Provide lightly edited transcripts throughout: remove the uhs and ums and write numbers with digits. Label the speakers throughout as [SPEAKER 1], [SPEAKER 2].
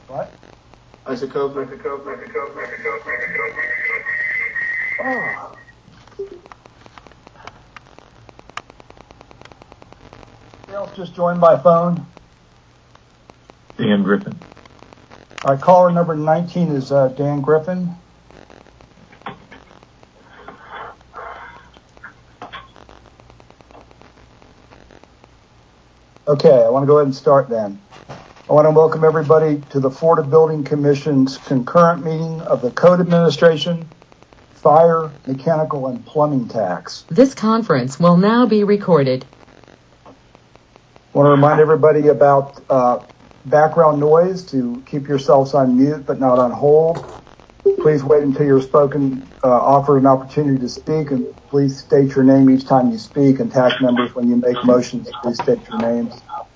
[SPEAKER 1] What?
[SPEAKER 2] Isopropyl.
[SPEAKER 1] Oh. Anybody else just joined by phone?
[SPEAKER 3] Dan Griffin.
[SPEAKER 1] All right, caller number 19 is Dan Griffin. Okay, I want to go ahead and start then. I want to welcome everybody to the Florida Building Commission's concurrent meeting of the Code Administration, Fire, Mechanical, and Plumbing Tax.
[SPEAKER 4] This conference will now be recorded.
[SPEAKER 1] I want to remind everybody about background noise, to keep yourselves on mute but not on hold. Please wait until you're offered an opportunity to speak, and please state your name each time you speak, and TAC members, when you make motions, please state your names.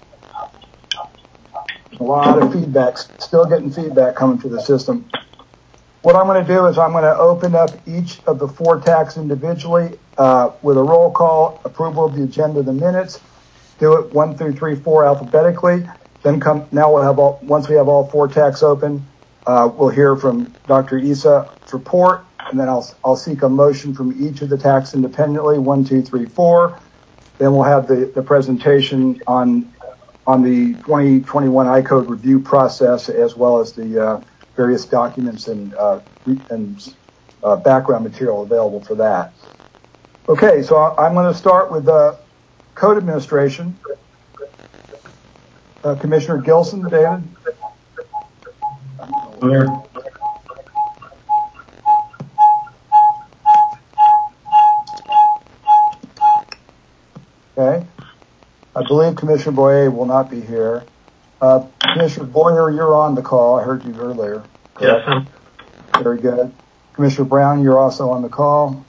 [SPEAKER 1] A lot of feedback, still getting feedback coming through the system. What I'm going to do is I'm going to open up each of the four TACs individually with a roll call, approval of the agenda, the minutes. Do it 1 through 3, 4 alphabetically. Then once we have all four TACs open, we'll hear from Dr. Isa's report, and then I'll seek a motion from each of the TACs independently, 1, 2, 3, 4. Then we'll have the presentation on the 2021 I-Code review process, as well as the various documents and background material available for that. Okay, so I'm going to start with Code Administration. Commissioner Gilson, David.
[SPEAKER 3] Here.
[SPEAKER 1] Okay. I believe Commissioner Boyer will not be here. Commissioner Boyer, you're on the call. I heard you earlier.
[SPEAKER 3] Yes.
[SPEAKER 1] Very good. Commissioner Brown, you're also on the call.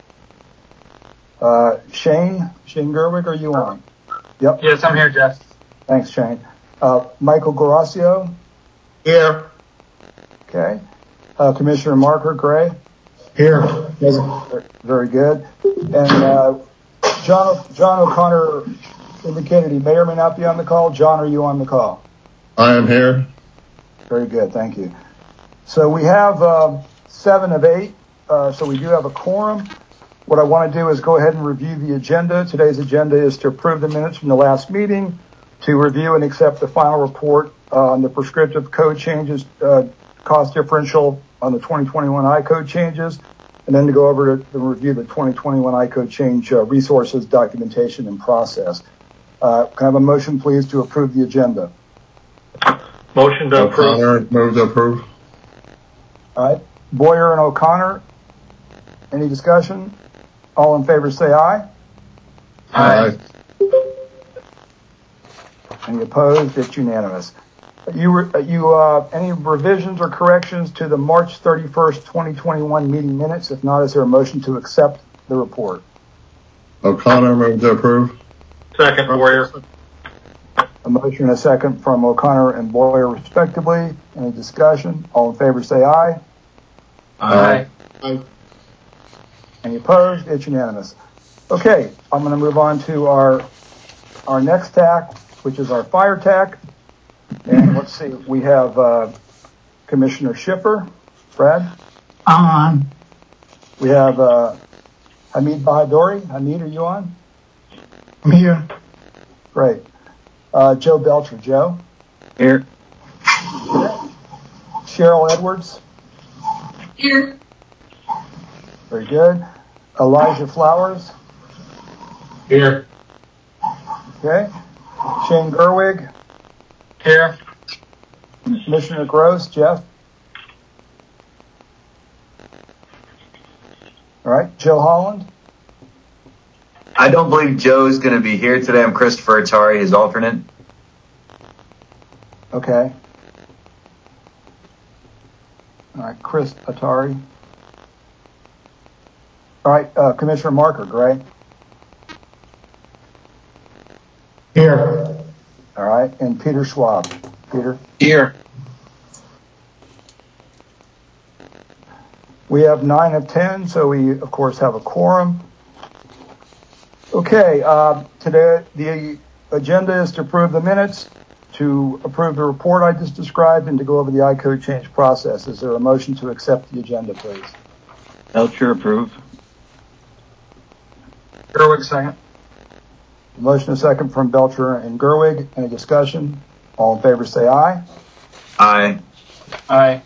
[SPEAKER 1] Shane Gerwig, are you on? Yep.
[SPEAKER 2] Yes, I'm here, Jeff.
[SPEAKER 1] Thanks, Shane. Michael Goracio?
[SPEAKER 2] Here.
[SPEAKER 1] Okay. Commissioner Marker Gray?
[SPEAKER 2] Here.
[SPEAKER 1] Very good. And John O'Connor indicated he may or may not be on the call. John, are you on the call?
[SPEAKER 3] I am here.
[SPEAKER 1] Very good. Thank you. So we have 7 of 8. So we do have a quorum. What I want to do is go ahead and review the agenda. Today's agenda is to approve the minutes from the last meeting, to review and accept the final report on the prescriptive code changes, cost differential on the 2021 I-Code changes, and then to go over to review the 2021 I-Code change resources, documentation, and process. Can I have a motion, please, to approve the agenda?
[SPEAKER 3] Motion to approve. O'Connor, move to approve.
[SPEAKER 1] All right. Boyer and O'Connor. Any discussion? All in favor say aye.
[SPEAKER 3] Aye.
[SPEAKER 1] Any opposed? It's unanimous. Any revisions or corrections to the March 31st, 2021 meeting minutes? If not, is there a motion to accept the report?
[SPEAKER 3] O'Connor, move to approve.
[SPEAKER 2] Second, Boyer.
[SPEAKER 1] A motion and a second from O'Connor and Boyer, respectively. Any discussion? All in favor say aye.
[SPEAKER 2] Aye.
[SPEAKER 1] Any opposed? It's unanimous. Okay, I'm going to move on to our next TAC, which is our fire TAC. And let's see, we have Commissioner Schiffer. Brad?
[SPEAKER 5] I'm on.
[SPEAKER 1] We have Hamid Bahadori. Hamid, are you on?
[SPEAKER 5] I'm here.
[SPEAKER 1] Great. Joe Belcher. Joe?
[SPEAKER 2] Here.
[SPEAKER 1] Cheryl Edwards?
[SPEAKER 5] Here.
[SPEAKER 1] Very good. Elijah Flowers?
[SPEAKER 2] Here.
[SPEAKER 1] Okay. Shane Gerwig?
[SPEAKER 2] Here.
[SPEAKER 1] Commissioner Gross? Jeff? All right. Joe Holland?
[SPEAKER 6] I don't believe Joe's going to be here today. I'm Christopher Atari, his alternate.
[SPEAKER 1] Okay. All right. Chris Atari. All right. Commissioner Marker, Gray?
[SPEAKER 5] Here.
[SPEAKER 1] All right. And Peter Schwab. Peter?
[SPEAKER 2] Here.
[SPEAKER 1] We have 9 of 10, so we, of course, have a quorum. Okay, today the agenda is to approve the minutes to approve the report I just described and to go over the I-code change process. Is there a motion to accept the agenda, please?
[SPEAKER 2] Belcher, approve.
[SPEAKER 3] Gerwig, second.
[SPEAKER 1] Motion and second from Belcher and Gerwig. Any discussion? All in favor say aye.
[SPEAKER 6] Aye.
[SPEAKER 3] Aye.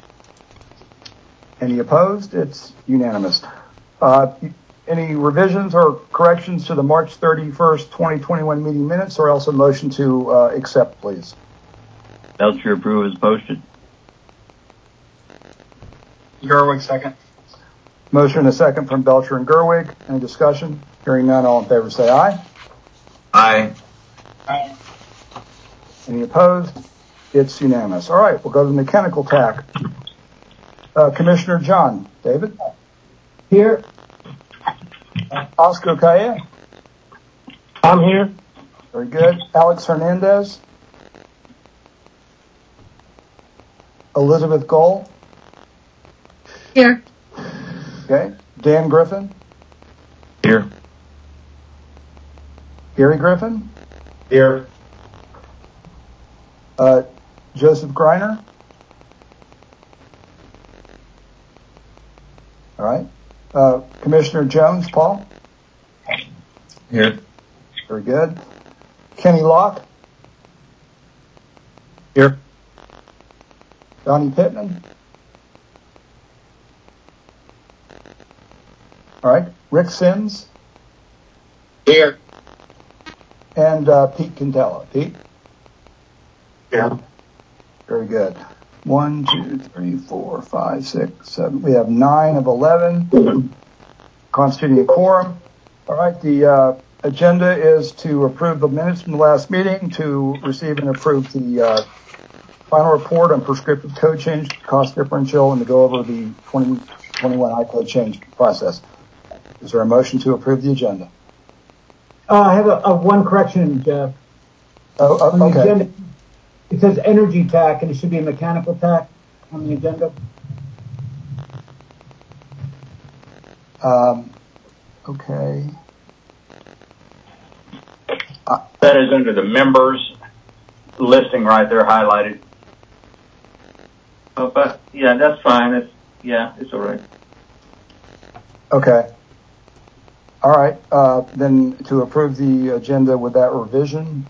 [SPEAKER 1] Any opposed? It's unanimous. Any revisions or corrections to the March 31st, 2021 meeting minutes, or else a motion to accept, please?
[SPEAKER 2] Belcher, approve as posted.
[SPEAKER 3] Gerwig, second.
[SPEAKER 1] Motion and a second from Belcher and Gerwig. Any discussion? Hearing none, all in favor say aye.
[SPEAKER 6] Aye.
[SPEAKER 3] Aye.
[SPEAKER 1] Any opposed? It's unanimous. All right, we'll go to the mechanical tack. Commissioner John David?
[SPEAKER 5] Here.
[SPEAKER 1] Oscar Calle?
[SPEAKER 5] I'm here.
[SPEAKER 1] Very good. Alex Hernandez? Elizabeth Gold?
[SPEAKER 5] Here.
[SPEAKER 1] Okay. Dan Griffin?
[SPEAKER 3] Here.
[SPEAKER 1] Gary Griffin?
[SPEAKER 3] Here.
[SPEAKER 1] Joseph Greiner? All right. Commissioner Jones, Paul?
[SPEAKER 3] Here.
[SPEAKER 1] Very good. Kenny Locke?
[SPEAKER 3] Here.
[SPEAKER 1] Donnie Pittman? All right. Rick Sims?
[SPEAKER 3] Here.
[SPEAKER 1] And Pete Cantella. Pete?
[SPEAKER 3] Yeah.
[SPEAKER 1] Very good. 1, 2, 3, 4, 5, 6, 7. We have 9 of 11 constituting a quorum. All right. The agenda is to approve the minutes from the last meeting, to receive and approve the final report on prescriptive code change, cost differential, and to go over the 2021 I-code change process. Is there a motion to approve the agenda?
[SPEAKER 5] I have a one correction, Jeff. On the
[SPEAKER 1] Okay.
[SPEAKER 5] agenda, it says energy tack, and it should be a mechanical tack on the agenda.
[SPEAKER 1] Okay.
[SPEAKER 7] That is under the members listing right there highlighted. Oh, but yeah, that's fine. It's all right.
[SPEAKER 1] Okay. All right. Then to approve the agenda with that revision.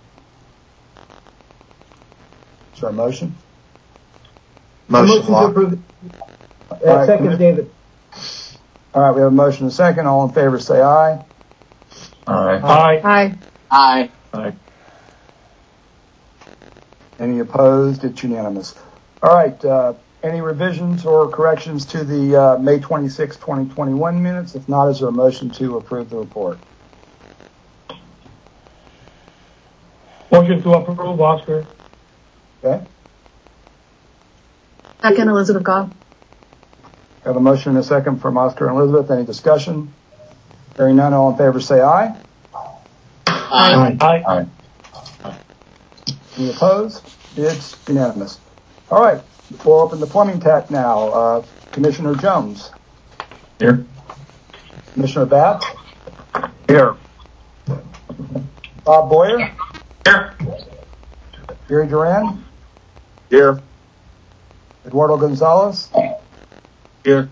[SPEAKER 1] Is there a motion?
[SPEAKER 5] Motion to approve.
[SPEAKER 1] right,
[SPEAKER 5] Second, David.
[SPEAKER 1] All right. We have a motion and a second. All in favor say aye.
[SPEAKER 3] Aye.
[SPEAKER 4] Aye.
[SPEAKER 7] Aye.
[SPEAKER 3] Aye.
[SPEAKER 1] Any opposed? It's unanimous. All right. Any revisions or corrections to the May 26, 2021 minutes? If not, is there a motion to approve the report?
[SPEAKER 3] Motion to approve, Oscar.
[SPEAKER 1] Okay.
[SPEAKER 8] Second, Elizabeth Goff.
[SPEAKER 1] We have a motion and a second from Oscar and Elizabeth. Any discussion? Hearing none, all in favor say aye.
[SPEAKER 3] Aye. Aye.
[SPEAKER 1] Any opposed? It's unanimous. All right. We'll open the plumbing tack now. Commissioner Jones.
[SPEAKER 3] Here.
[SPEAKER 1] Commissioner Bath.
[SPEAKER 3] Here.
[SPEAKER 1] Bob Boyer.
[SPEAKER 3] Here.
[SPEAKER 1] Gary Duran.
[SPEAKER 3] Here.
[SPEAKER 1] Eduardo Gonzalez.
[SPEAKER 3] Here.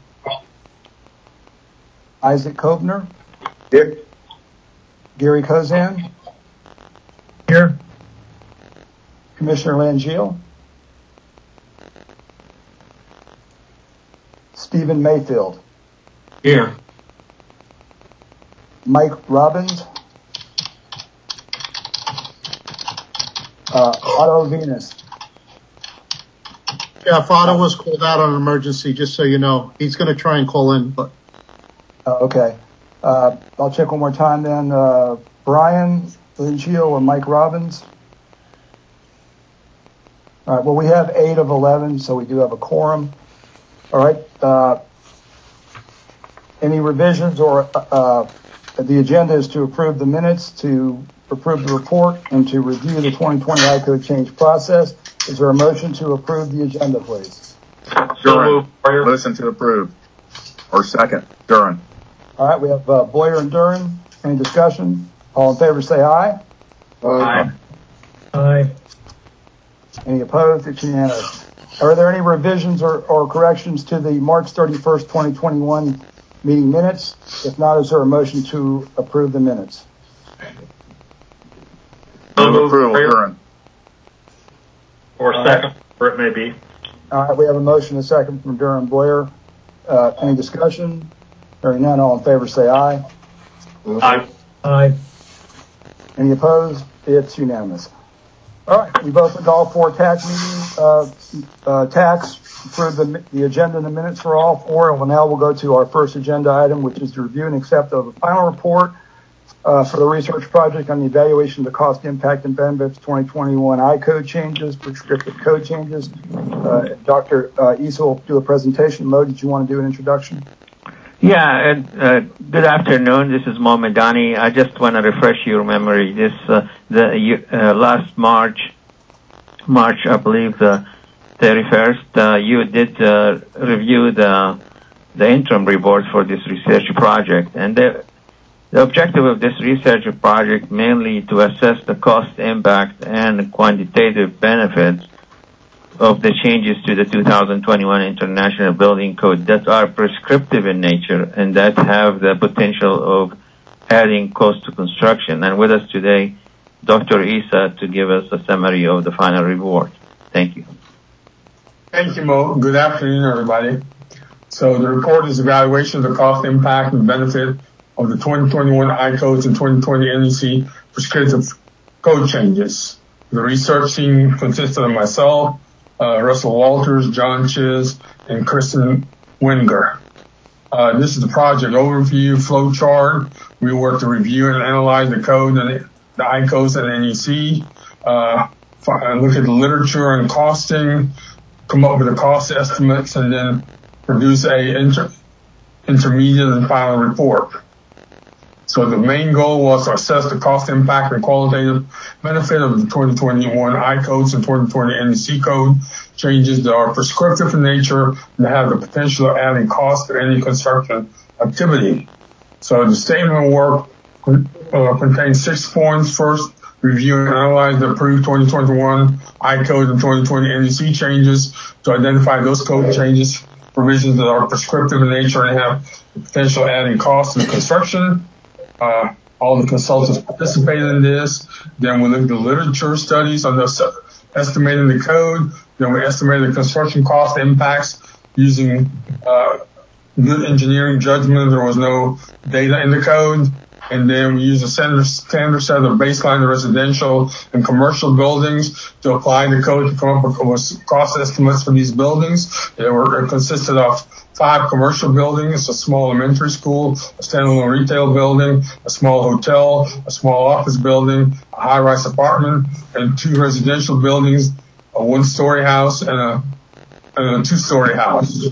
[SPEAKER 1] Isaac Kovner.
[SPEAKER 3] Here.
[SPEAKER 1] Gary Kozan.
[SPEAKER 3] Here.
[SPEAKER 1] Commissioner Langeal. Stephen Mayfield.
[SPEAKER 3] Here.
[SPEAKER 1] Mike Robbins. Otto Venus.
[SPEAKER 9] Yeah, Otto was called out on an emergency, just so you know. He's going to try and call in, but.
[SPEAKER 1] Okay. I'll check one more time then. Brian Langeal and Mike Robbins. All right. Well, we have 8 of 11, so we do have a quorum. All right. Any revisions or the agenda is to approve the minutes, to approve the report, and to review the 2020 I-code change process. Is there a motion to approve the agenda, please?
[SPEAKER 3] So moved.
[SPEAKER 10] Motion to approve. Or second. Duran.
[SPEAKER 1] All right. We have Boyer and Duran. Any discussion? All in favor say aye.
[SPEAKER 3] Aye.
[SPEAKER 5] Aye.
[SPEAKER 1] Any opposed? It's unanimous. Are there any revisions or corrections to the March 31st, 2021 meeting minutes? If not, is there a motion to approve the minutes?
[SPEAKER 3] Move
[SPEAKER 10] approval, Duran.
[SPEAKER 3] Or second, or it may be.
[SPEAKER 1] All right, we have a motion and a second from Durham Blair. Any discussion? Hearing none, all in favor say aye.
[SPEAKER 3] Aye.
[SPEAKER 5] Aye.
[SPEAKER 1] Any opposed? It's unanimous. All right, we've opened all 4 tax meetings, tax, approved the agenda and the minutes for all 4, and we'll go to our first agenda item, which is to review and accept the final report for the research project on the evaluation of the cost, impact, and benefits 2021 I-code changes, prescriptive code changes. Dr. Issa will do a presentation. Mo, did you want to do an introduction?
[SPEAKER 8] Yeah, good afternoon. This is Mo Medani. I just want to refresh your memory. This last March, I believe, the 31st, you did review the interim report for this research project, and the objective of this research project mainly to assess the cost, impact, and quantitative benefits of the changes to the 2021 International Building Code that are prescriptive in nature and that have the potential of adding cost to construction. And with us today, Dr. Issa, to give us a summary of the final report. Thank you.
[SPEAKER 11] Thank you, Mo. Good afternoon, everybody. So the report is evaluation of the cost, impact, and benefit of the 2021 I-codes and 2020 NEC prescriptive code changes. The research team consisted of myself, Russell Walters, John Chiz, and Kristen Wenger. This is the project overview flow chart. We worked to review and analyze the code and the I-codes and NEC, look at the literature and costing, come up with the cost estimates, and then produce a intermediate and final report. So the main goal was to assess the cost, impact, and qualitative benefit of the 2021 I-codes and 2020 NEC code changes that are prescriptive in nature and have the potential of adding cost to any construction activity. So the statement of work contains 6 points. First, review and analyze the approved 2021 I-code and 2020 NEC changes to identify those code changes, provisions that are prescriptive in nature and have the potential of adding cost to the construction. All the consultants participated in this. Then we looked at the literature studies on estimating the code. Then we estimated the construction cost impacts using good engineering judgment. There was no data in the code. And then we used a standard set of baseline residential and commercial buildings to apply the code to come up with cost estimates for these buildings. It consisted of 5 commercial buildings, a small elementary school, a standalone retail building, a small hotel, a small office building, a high-rise apartment, and 2 residential buildings, a 1-story house and a 2-story house.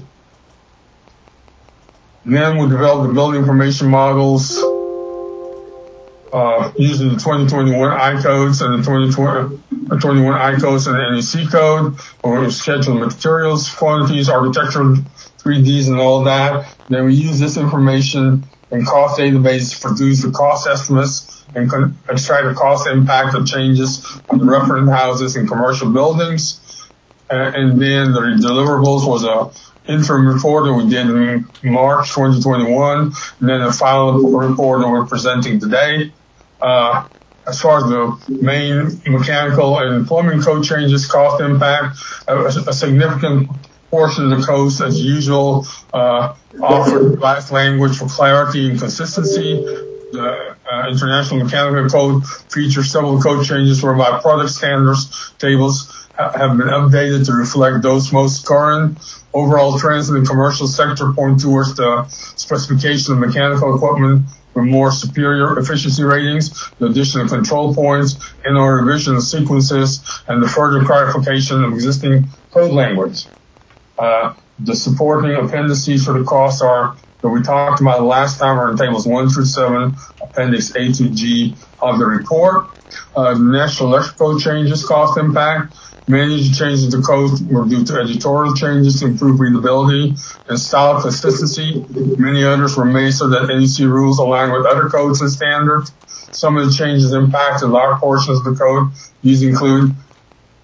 [SPEAKER 11] And then we developed the building information models using the 2021 I-codes and the 2021 I-codes and the NEC code, where we scheduled materials, quantities, architectural 3Ds and all that. Then we use this information in cost database to produce the cost estimates and extract the cost impact of changes on the reference houses and commercial buildings. And then the deliverables was a interim report that we did in March 2021, and then the final report that we're presenting today. As far as the main mechanical and plumbing code changes, cost impact, a significant portion of the codes, as usual, offered revised language for clarity and consistency. The International Mechanical Code features several code changes whereby product standards tables have been updated to reflect those most current. Overall trends in the commercial sector point towards the specification of mechanical equipment with more superior efficiency ratings, the addition of control points, and/or revision of sequences, and the further clarification of existing code language. The supporting appendices for the costs are that we talked about last time are in tables 1 through 7, appendix A to G of the report. The National Electrical changes cost impact. Many of the changes to code were due to editorial changes to improve readability and style consistency. Many others were made so that NEC rules align with other codes and standards. Some of the changes impacted large portions of the code. These include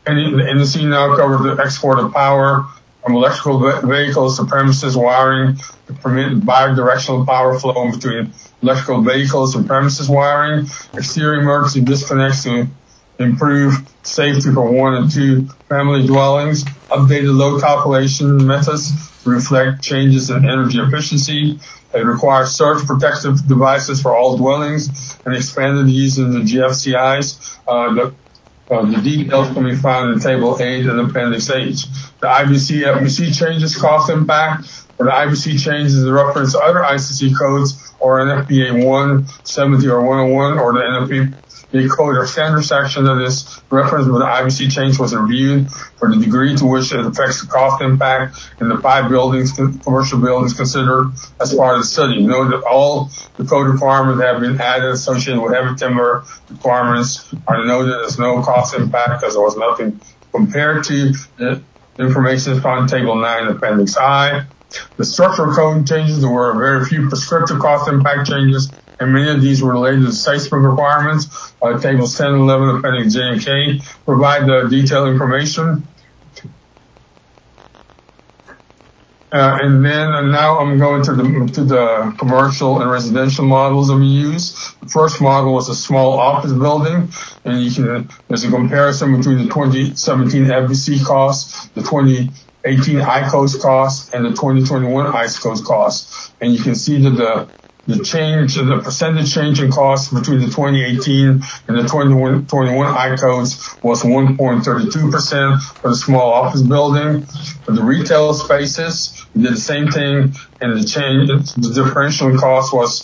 [SPEAKER 11] The NEC now covers the export of power from electrical vehicles to premises wiring to permit bidirectional power flow between electrical vehicles and premises wiring, exterior emergency disconnects to improve safety for 1 and 2 family dwellings, updated load calculation methods to reflect changes in energy efficiency. It requires surge protective devices for all dwellings and expanded use in the GFCIs. The details can be found in Table 8 and Appendix H. The IBC FBC changes cost impact, or the IBC changes the reference to other ICC codes or NFPA 170 or 101 or the NFPA code or standard section of this reference where the IBC change was reviewed for the degree to which it affects the cost impact in the 5 buildings, commercial buildings considered as part of the study. Note that all the code requirements that have been added associated with heavy timber requirements are noted as no cost impact because there was nothing compared to the information found in Table 9, Appendix I. The structural code changes, there were very few prescriptive cost impact changes, and many of these were related to seismic requirements. Tables 10 and 11, Appendix J and K, provide the detailed information. And now I'm going to the commercial and residential models that we use. The first model was a small office building, and there's a comparison between the 2017 FBC costs, the 2018 ICOS costs, and the 2021 ICOS costs. And you can see that the percentage change in costs between the 2018 and the 2021 ICOs was 1.32% for the small office building. For the retail spaces, we did the same thing, and the differential in cost was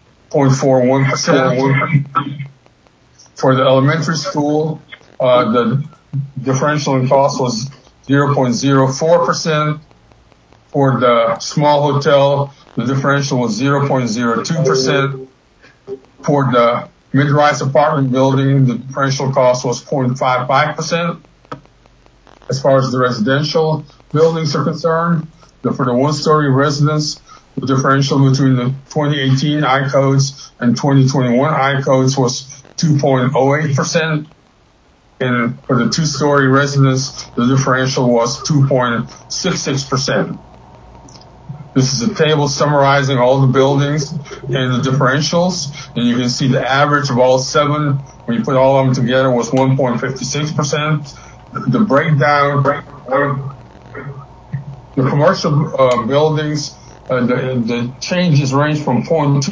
[SPEAKER 11] 0.41%. For the elementary school, the differential in cost was 0.04%. For the small hotel, the differential was 0.02%. For the mid-rise apartment building, the differential cost was 0.55%. As far as the residential buildings are concerned, for the one-story residence, the differential between the 2018 I-codes and 2021 I-codes was 2.08%. And for the two-story residence, the differential was 2.66%. This is a table summarizing all the buildings and the differentials, and you can see the average of all 7, when you put all of them together, was 1.56%. The breakdown, the commercial buildings, the changes range from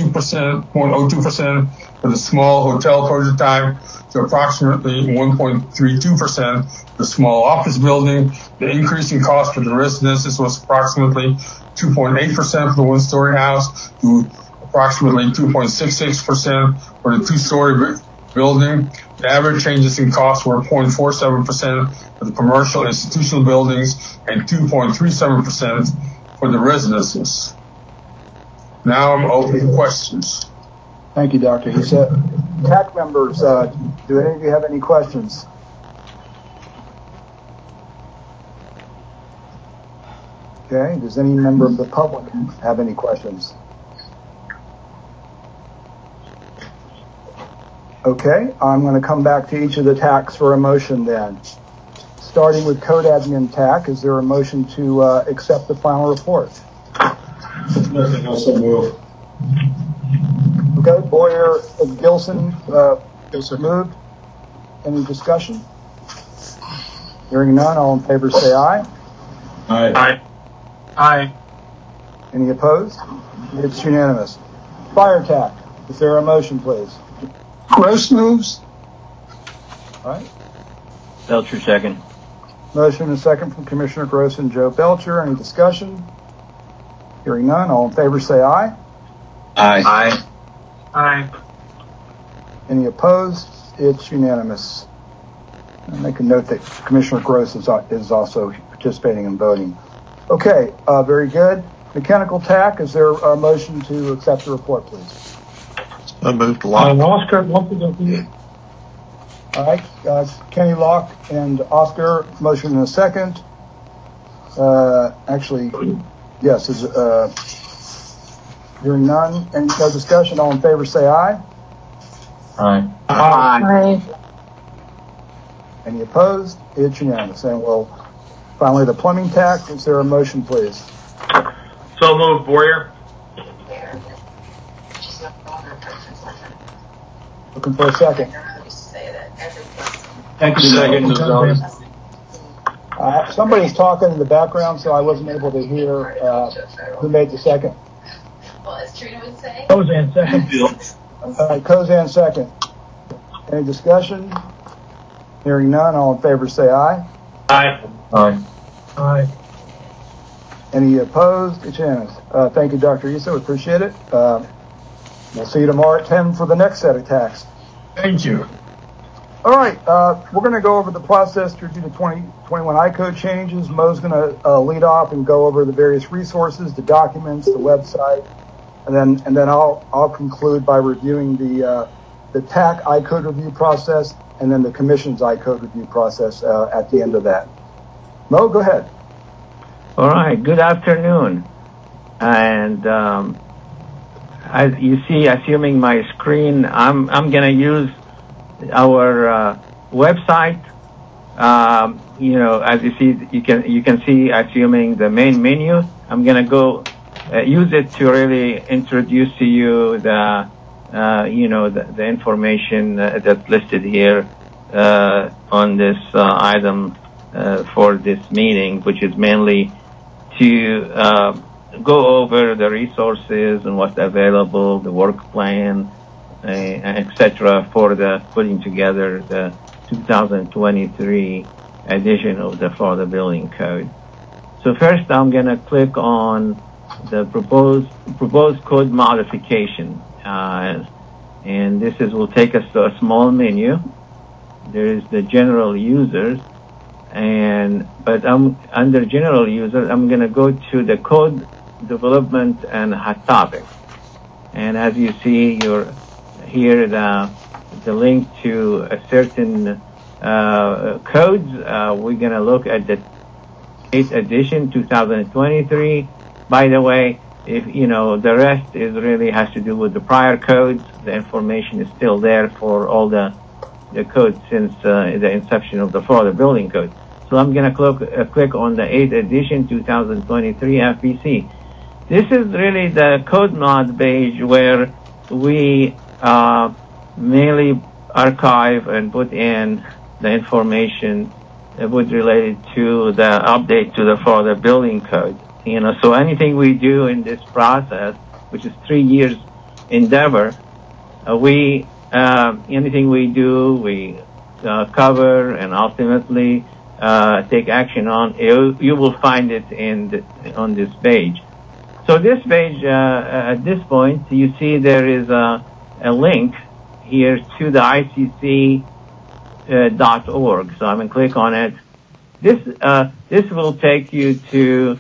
[SPEAKER 11] 0.02% for the small hotel prototype to approximately 1.32% for the small office building. The increase in cost for the residences was approximately 2.8% for the one-story house to approximately 2.66% for the two-story building. The average changes in costs were 0.47% for the commercial institutional buildings and 2.37% for the residences. Now I'm open to questions.
[SPEAKER 1] Thank you, Dr. Issa. TAC members, do any of you have any questions? Okay, does any member of the public have any questions? Okay, I'm going to come back to each of the TACs for a motion then. Starting with Code Admin TAC, is there a motion to accept the final report?
[SPEAKER 3] Nothing else will move.
[SPEAKER 1] Okay, Boyer, Gilson moved. Any discussion? Hearing none, all in favor say aye.
[SPEAKER 3] Aye.
[SPEAKER 11] Aye. Aye.
[SPEAKER 1] Any opposed? It's unanimous. Fire TAC, is there a motion, please?
[SPEAKER 9] Gross moves.
[SPEAKER 1] All right.
[SPEAKER 2] Belcher second.
[SPEAKER 1] Motion and second from Commissioner Gross and Joe Belcher. Any discussion? Hearing none, all in favor say aye.
[SPEAKER 6] Aye. Aye.
[SPEAKER 11] Aye.
[SPEAKER 1] Any opposed? It's unanimous. I'll make a note that Commissioner Gross is also participating in voting. Okay, very good. Mechanical TAC, is there a motion to accept the report, please?
[SPEAKER 10] I moved along.
[SPEAKER 11] Oscar,
[SPEAKER 1] All right, Kenny Locke and Oscar, motion and a second. Actually, yes, hearing none. Any no discussion, all in favor say aye.
[SPEAKER 3] Aye.
[SPEAKER 11] Aye.
[SPEAKER 1] Any opposed? It's unanimous. And finally, the plumbing tax. Is there a motion, please?
[SPEAKER 3] So moved, Boyer.
[SPEAKER 1] Looking for a second.
[SPEAKER 2] Thank you. Second, Gonzalez.
[SPEAKER 1] Somebody's talking in the background, so I wasn't able to hear who made the second.
[SPEAKER 12] Well, as Trina would say.
[SPEAKER 5] Kozan second.
[SPEAKER 1] Kozan second. Any discussion? Hearing none, all in favor say aye.
[SPEAKER 3] Aye.
[SPEAKER 6] Aye.
[SPEAKER 5] Aye.
[SPEAKER 1] Any opposed? It's unanimous. Thank you, Dr. Issa. We appreciate it. We'll see you tomorrow at 10 for the next set of tax.
[SPEAKER 11] Thank you.
[SPEAKER 1] All right, we're going to go over the process to review the 2021 I-code changes. Mo's going to lead off and go over the various resources, the documents, the website, and then I'll conclude by reviewing the TAC I-code review process and then the Commission's I-code review process at the end of that. Mo, go ahead.
[SPEAKER 8] All right. Good afternoon, and as you see, assuming my screen, I'm going to use our website. As you see, you can see, assuming the main menu. I'm going to go use it to really introduce to you the information that's listed here on this item for this meeting, which is mainly to go over the resources and what's available, the work plan, etc. for the putting together the 2023 edition of the Florida Building Code. So first, I'm going to click on the proposed code modification, and this will take us to a small menu. There is the general users, but under general users, I'm going to go to the code development and hot topics. And as you see, here the link to a certain codes. We're going to look at the 8th edition 2023. By the way, if the rest is really has to do with the prior codes, the information is still there for all the codes since the inception of the Florida Building Code. So I'm going to click on the 8th edition 2023 FBC. This is really the code mod page where we mainly archive and put in the information that would relate to the update to the Florida Building Code. So anything we do in this process, which is 3 years endeavor, anything we do, we cover and ultimately take action on. You will find it on this page. So this page, at this point, you see there is a link here to the ICC.org. So I'm going to click on it. This will take you to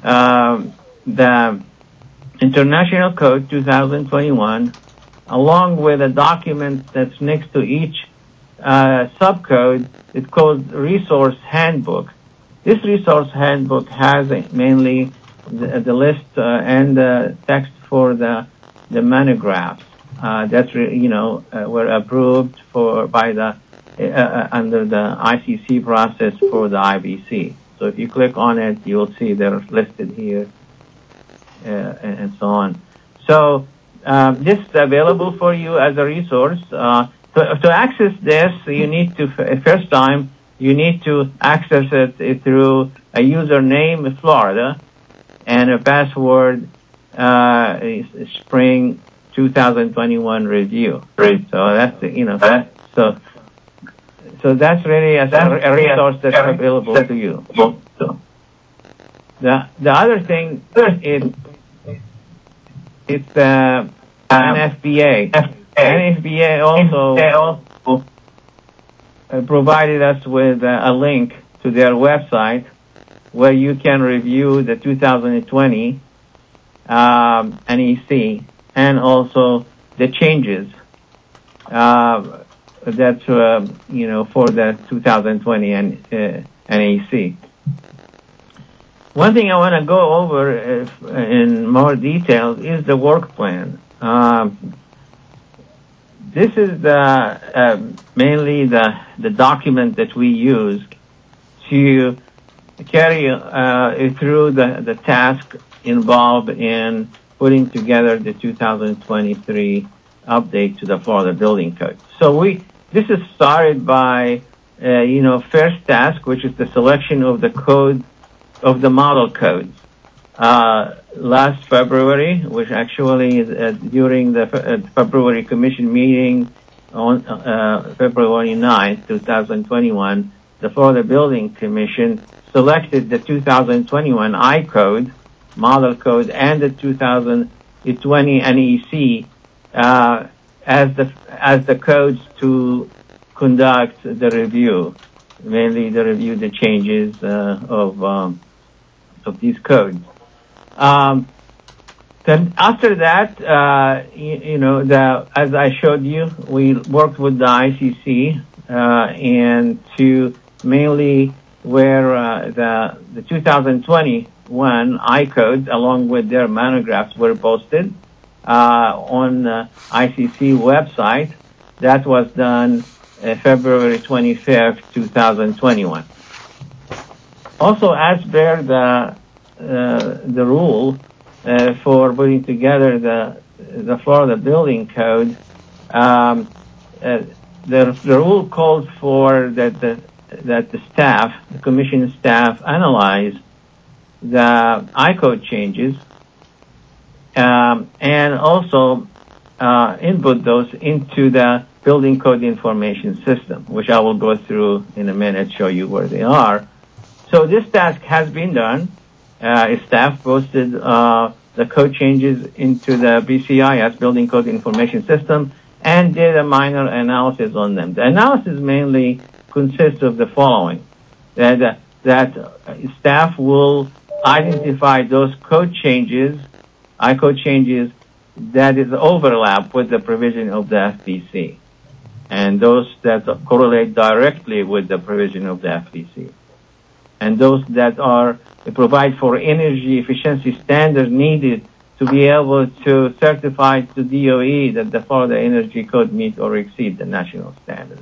[SPEAKER 8] the International Code 2021, along with a document that's next to each subcode. It's called Resource Handbook. This Resource Handbook has mainly the list and the text for the monographs that were approved by the under the ICC process for the IBC. So if you click on it, you'll see they're listed here and so on. So this is available for you as a resource. To access this, you need to access it through a username Florida and a password Spring 2021 review. So that's so that's really a resource that's available to you. The other thing is it's the NFPA. NFPA also provided us with a link to their website where you can review the 2020 NEC and also the changes that for the 2020 NEC. One thing I want to go over in more detail is the work plan. This is mainly the document that we use to carry through the task involved in putting together the 2023 update to the Florida Building Code. So this is started by, first task, which is the selection of the code, of the model codes. Last February, which actually during the February Commission meeting on February 9th, 2021, the Florida Building Commission selected the 2021 I-code, model code, and the 2020 NEC as the codes to conduct the review, mainly the review the changes of these codes. Then after that, as I showed you, we worked with the ICC and to mainly where the 2021 I-codes along with their monographs were posted on the ICC website. That was done February 25th, 2021. Also, as per the rule for putting together the Florida Building Code, the rule calls for that the staff, the Commission staff, analyze the I-code changes and also input those into the Building Code Information System, which I will go through in a minute, show you where they are. So this task has been done. Staff posted the code changes into the BCIS, Building Code Information System, and did a minor analysis on them. The analysis mainly consists of the following: that staff will identify those code changes, I-code changes, that is overlap with the provision of the FPC, and those that correlate directly with the provision of the FPC, and those that provide for energy efficiency standards needed to be able to certify to DOE that the Florida Energy Code meet or exceed the national standards.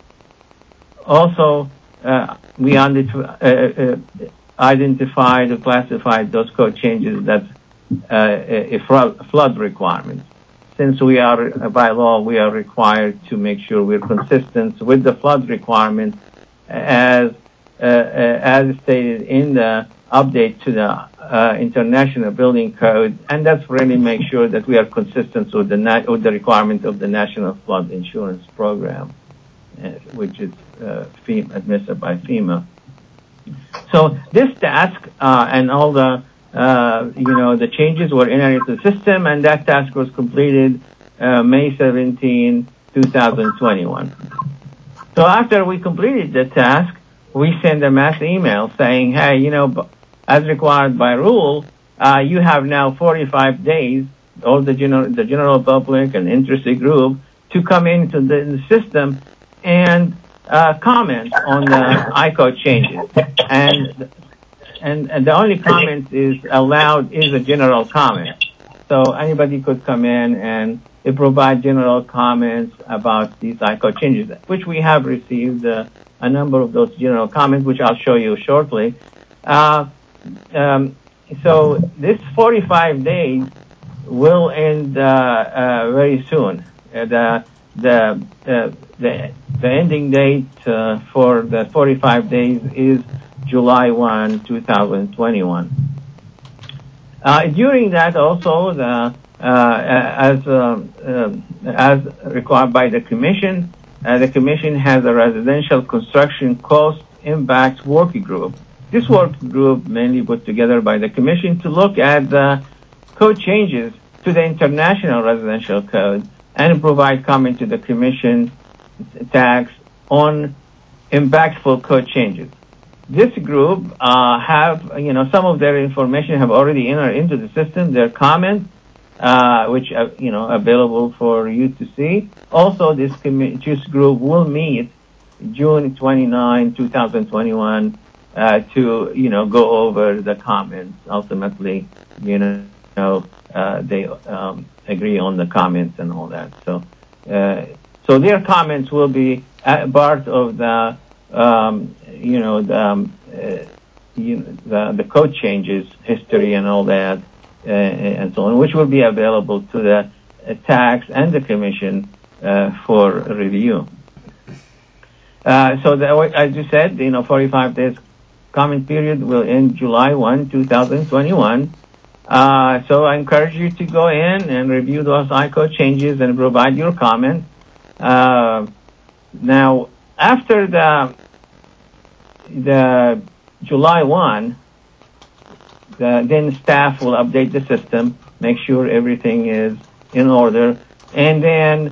[SPEAKER 8] Also, we identified or classified those code changes that flood requirements. Since we are, by law, we are required to make sure we're consistent with the flood requirements as stated in the update to the International Building Code, and that's really make sure that we are consistent with the requirement of the National Flood Insurance Program, which is administered by FEMA. So this task and all the the changes were entered into the system, and that task was completed May 17, 2021. So after we completed the task, we send a mass email saying, hey, as required by rule, you have now 45 days, all the general public and interested group, to come into the system and comment on the I-code changes. And the only comment is allowed is a general comment. So anybody could come in and provide general comments about these I-code changes, which we have received a number of those general comments, which I'll show you shortly. So this 45 days will end very soon. The ending date for the 45 days is July 1, 2021. During that, also, as required by the Commission has a residential construction cost impact working group. This working group mainly put together by the Commission to look at the code changes to the International Residential Code and provide comment to the Commission tax on impactful code changes. This group have, some of their information have already entered into the system, their comments, which are, available for you to see. Also, this group will meet June 29, 2021, to, go over the comments. Ultimately, they agree on the comments and all that. So their comments will be part of the the code changes, history and all that, and so on, which will be available to the tax and the commission for review. As you said, 45 days comment period will end July 1, 2021. So I encourage you to go in and review those I-code changes and provide your comment. Now, after the July 1, then staff will update the system, make sure everything is in order, and then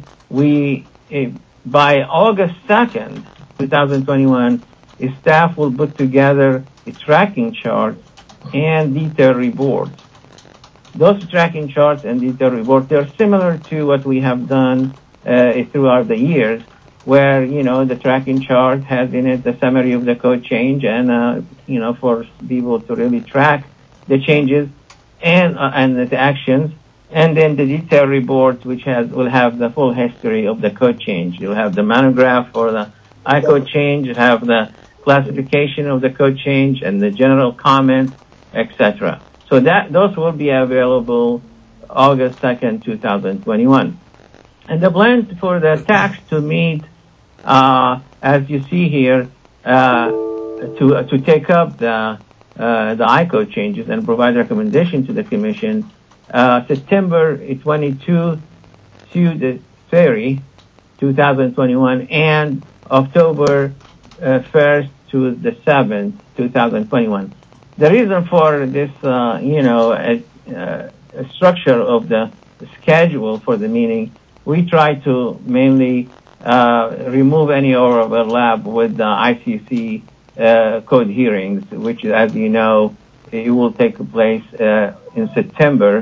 [SPEAKER 8] by August 2nd, 2021, staff will put together a tracking chart and detailed reports. Those tracking charts and detailed reports, they're similar to what we have done throughout the years, where, the tracking chart has in it the summary of the code change and, for people to really track the changes and the actions. And then the detailed report, which will have the full history of the code change. You'll have the monograph for the I-code change, you'll have the classification of the code change and the general comment, etc. So those will be available August 2nd, 2021. And the plan for the tax to meet, as you see here, to take up the I-code changes and provide recommendation to the commission, September 22 to the 30, 2021, and October 1st to the 7th, 2021. The reason for this, structure of the schedule for the meeting, we try to mainly remove any overlap with the ICC code hearings, which, as you know, it will take place in September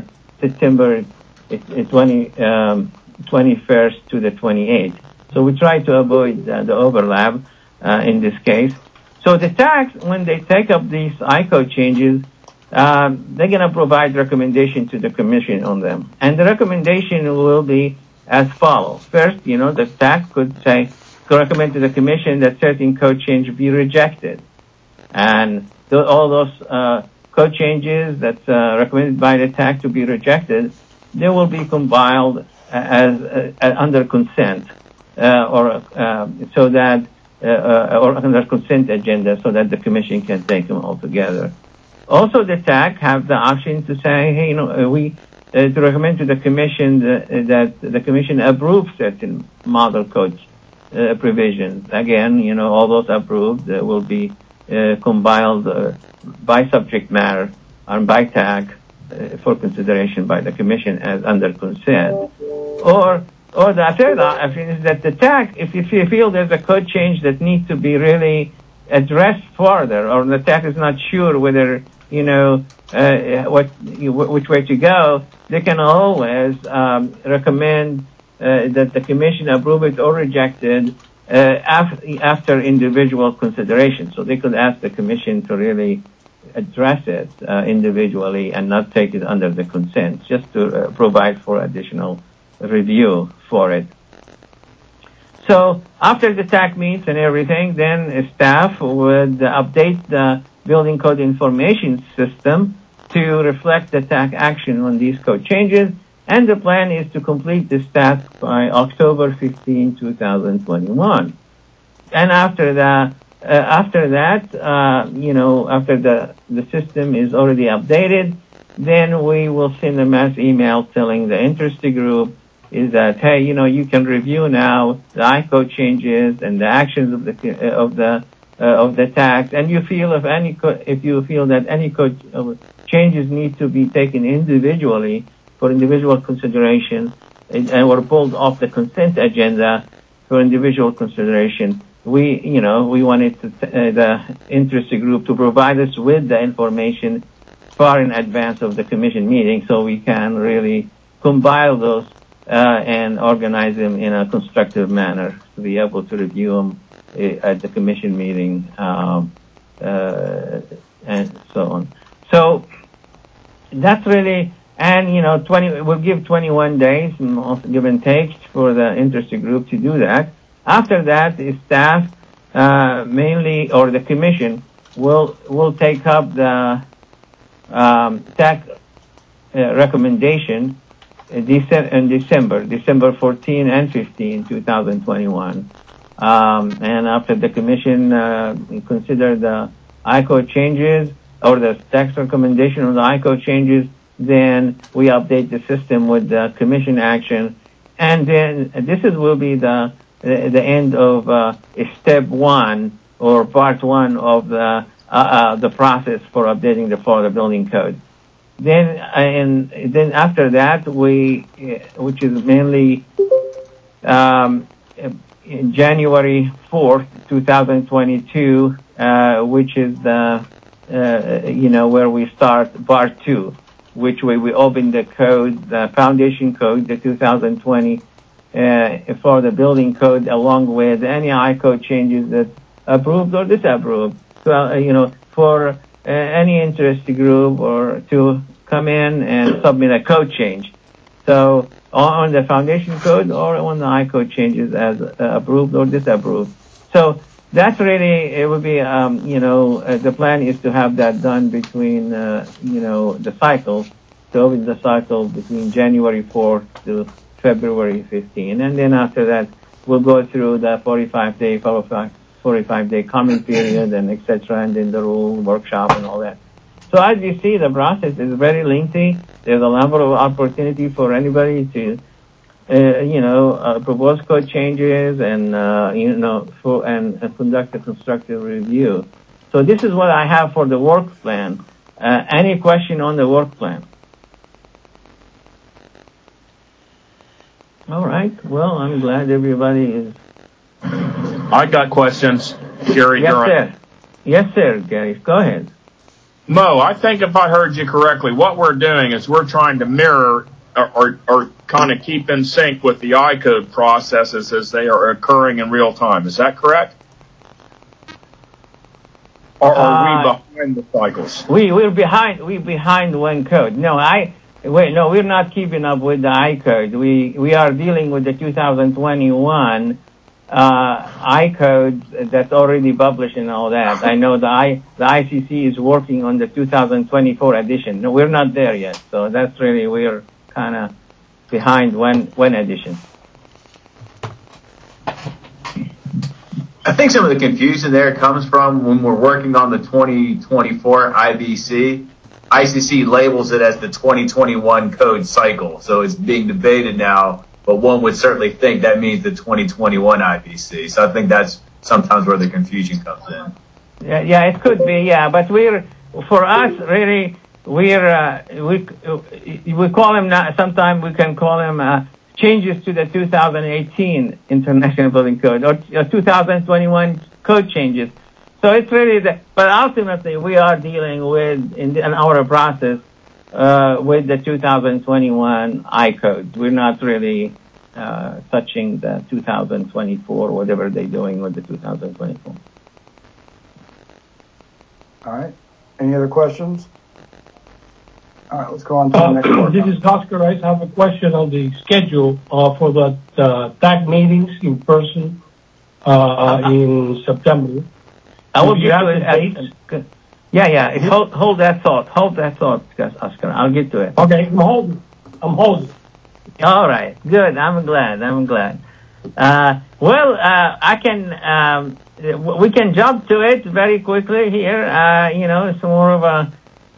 [SPEAKER 8] 21st to the 28th. So we try to avoid the overlap in this case. So the tax, when they take up these I-code changes, they're going to provide recommendation to the commission on them. And the recommendation will be as follows. First, the tax could recommend to the commission that certain code change be rejected. And all those code changes that's recommended by the tax to be rejected, they will be compiled as under consent, or under consent agenda, so that the commission can take them all together. Also, the TAC have the option to say, hey, to recommend to the commission that the commission approve certain model code provisions. Again, all those approved will be compiled by subject matter and by TAC for consideration by the commission as under consent. Or the third option is that the TAC, if you feel there's a code change that needs to be really addressed further, or the TAC is not sure whether, which way to go, they can always recommend that the commission approve it or reject it after individual consideration. So they could ask the commission to really address it individually and not take it under the consent, just to provide for additional review for it. So after the TAC meets and everything, then staff would update the building code information system to reflect the TAC action on these code changes, and the plan is to complete this task by October 15, 2021. And after the system is already updated, then we will send a mass email telling the interested group is that, hey, you can review now the I-code changes and the actions of the tax, and if you feel that any code changes need to be taken individually for individual consideration and were pulled off the consent agenda for individual consideration, we wanted the interested group to provide us with the information far in advance of the commission meeting, so we can really compile those and organize them in a constructive manner to be able to review them at the commission meeting, and so on. So that's really, and we'll give 21 days, give and take, for the interested group to do that. After that, the staff mainly, or the commission will take up the tax recommendation in December 14 and 15, 2021. And after the commission consider the I-code changes or the tax recommendation of the I-code changes, then we update the system with the commission action, and then will be the end of step one or part one of the process for updating the Florida Building Code. Then after that, which is mainly in January 4th, 2022, which is the where we start part two, which way we open the code, the foundation code, the 2020 for the building code, along with any I-code changes that approved or disapproved. So, for any interest group or to come in and submit a code change. So on the foundation code or on the I-code changes as approved or disapproved. So that's really, it would be, the plan is to have that done between, the cycle, to open the cycle between January 4th to February 15. And then after that, we'll go through the 45-day comment period and et cetera, and then the rule workshop and all that. So as you see, the process is very lengthy. There's a number of opportunity for anybody to, propose code changes and, and conduct a constructive review. So this is what I have for the work plan. Any question on the work plan? All right. Well, I'm glad everybody is.
[SPEAKER 13] I got questions. Gary,
[SPEAKER 8] yes,
[SPEAKER 13] you're
[SPEAKER 8] sir.
[SPEAKER 13] on.
[SPEAKER 8] Yes, sir, Gary. Go ahead.
[SPEAKER 13] Mo, I think if I heard you correctly, what we're doing is we're trying to mirror or kind of keep in sync with the I-code processes as they are occurring in real time. Is that correct? Or are we behind the cycles?
[SPEAKER 8] We're behind one code. No, we're not keeping up with the I-code. We are dealing with the 2021 I-code that's already published and all that. I know the ICC is working on the 2024 edition. No, we're not there yet. So that's really, we're kind of behind one edition.
[SPEAKER 6] I think some of the confusion there comes from when we're working on the 2024 IBC. ICC labels it as the 2021 code cycle. So it's being debated now, but one would certainly think that means the 2021 IBC. So I think that's sometimes where the confusion comes in.
[SPEAKER 8] Yeah, it could be, yeah. But we call them now, sometimes we can call them changes to the 2018 International Building Code or 2021 code changes. So it's really but ultimately we are dealing with, in our process, with the 2021 I-code. We're not really touching the 2024, whatever they're doing with the 2024.
[SPEAKER 1] All right. Any other questions? All right, let's go on to the next one.
[SPEAKER 14] This is Oscar Rice. I have a question on the schedule for the TAC meetings in person in September.
[SPEAKER 8] I will get to it. Yeah. Hold that thought. Oscar. I'll get to it.
[SPEAKER 14] Okay, I'm holding.
[SPEAKER 8] All right. Good. I'm glad. I can. We can jump to it very quickly here. It's more of a.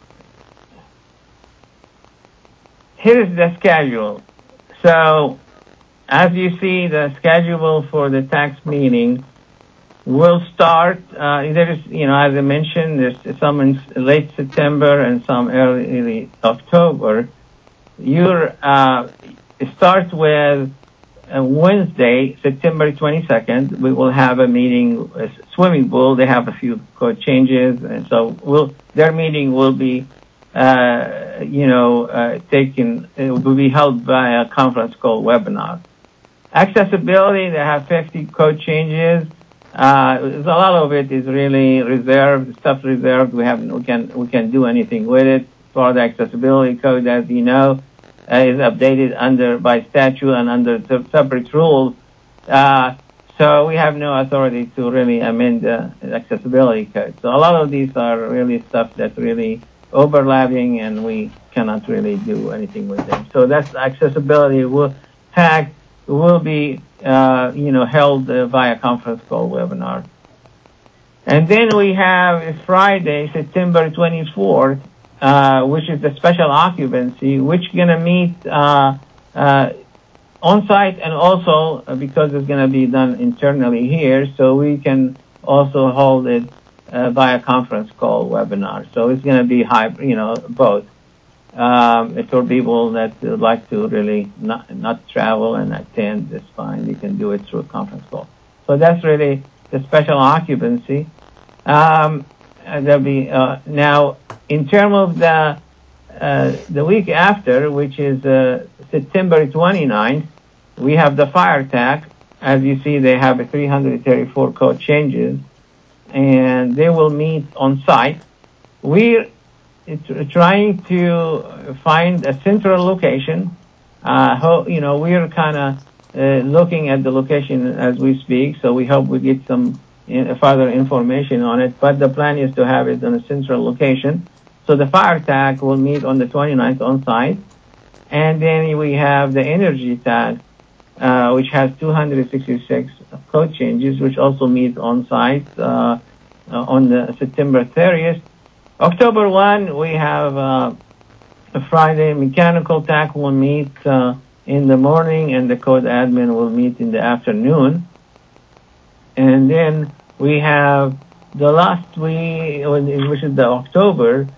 [SPEAKER 8] Here's the schedule. So, as you see, the schedule for the tax meeting will start. There is, as I mentioned, there's some in late September and some early October. Start with Wednesday, September 22nd. We will have a meeting, a swimming pool. They have a few code changes, and so their meeting will be, it will be held by a conference call webinar. Accessibility, they have 50 code changes. A lot of it is really reserved, stuff reserved. We can do anything with it. For the accessibility code, as you know, is updated by statute and under separate rules. So we have no authority to really amend the accessibility code. So a lot of these are really stuff that's really overlapping, and we cannot really do anything with them. So that's accessibility tag will be held via conference call webinar. And then we have Friday, September 24th, which is the special occupancy, which is going to meet on-site, and also because it's going to be done internally here, so we can also hold it via conference call webinar. So it's going to be both. For people that would like to really not travel and attend, it's fine. You can do it through a conference call. So that's really the special occupancy. There'll be now in terms of the week after, which is September 29th, we have the fire TAC. As you see, they have 334 code changes, and they will meet on site. We're trying to find a central location. We're kind of looking at the location as we speak, so we hope we get some further information on it. But the plan is to have it on a central location. So the fire TAC will meet on the 29th on site. And then we have the energy TAC, which has 266 code changes, which also meet on site on the September 30th. October 1, we have a Friday. Mechanical TAC will meet in the morning, and the code admin will meet in the afternoon. And then we have the last week, which is the October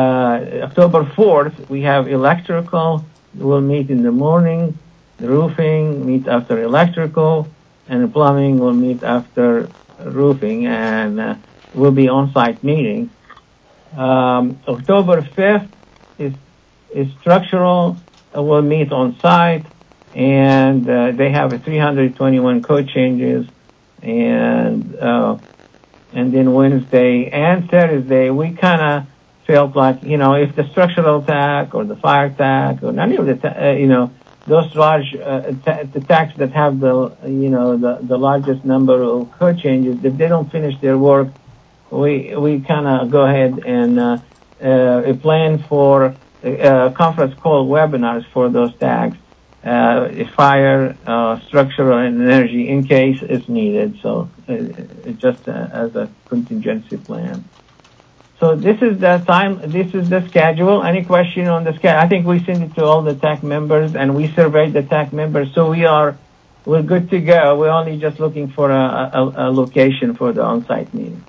[SPEAKER 8] 4th, we have electrical will meet in the morning, the roofing meet after electrical, and plumbing will meet after roofing, and will be on-site meeting. October 5th is structural, will meet on-site, and they have 321 code changes, and then Wednesday and Thursday, we kind of felt like, if the structural TAC or the fire TAC or any of the, those large the TACs that have the largest number of code changes, if they don't finish their work, we kind of go ahead and plan for conference call webinars for those TACs, fire, structural, and energy in case it's needed. So just as a contingency plan. So this is the time, this is the schedule. Any question on the schedule? I think we sent it to all the TAC members, and we surveyed the TAC members, so we're good to go. We're only just looking for a location for the on-site meeting.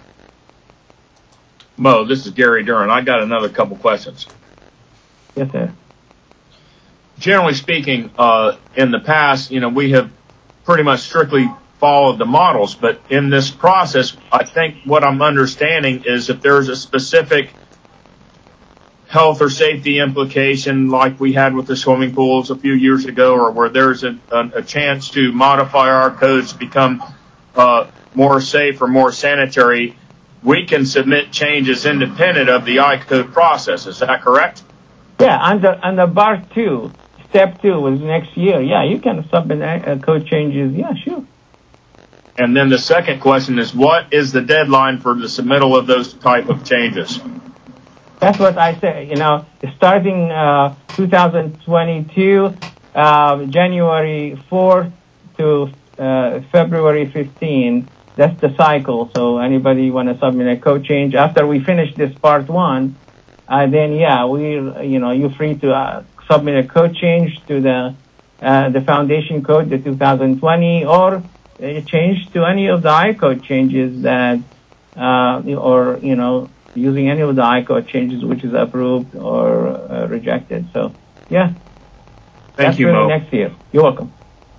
[SPEAKER 13] Mo, this is Gary Duran. I got another couple questions.
[SPEAKER 8] Yes, sir.
[SPEAKER 13] Generally speaking, in the past, we have pretty much strictly followed the models, but in this process, I think what I'm understanding is if there's a specific health or safety implication like we had with the swimming pools a few years ago, or where there's a chance to modify our codes to become more safe or more sanitary, we can submit changes independent of the iCode process. Is that correct?
[SPEAKER 8] Yeah, under bar 2, step 2 was next year. Yeah, you can submit code changes. Yeah, sure.
[SPEAKER 13] And then the second question is, what is the deadline for the submittal of those type of changes?
[SPEAKER 8] That's what I say. Starting 2022, January 4th to February 15th. That's the cycle. So anybody want to submit a code change after we finish this part 1, then you're free to submit a code change to the foundation code, the 2020, or change to any of the iCode changes that, using any of the iCode changes which is approved or rejected. So, yeah.
[SPEAKER 13] Thank you, Mo.
[SPEAKER 8] Next year. You're welcome.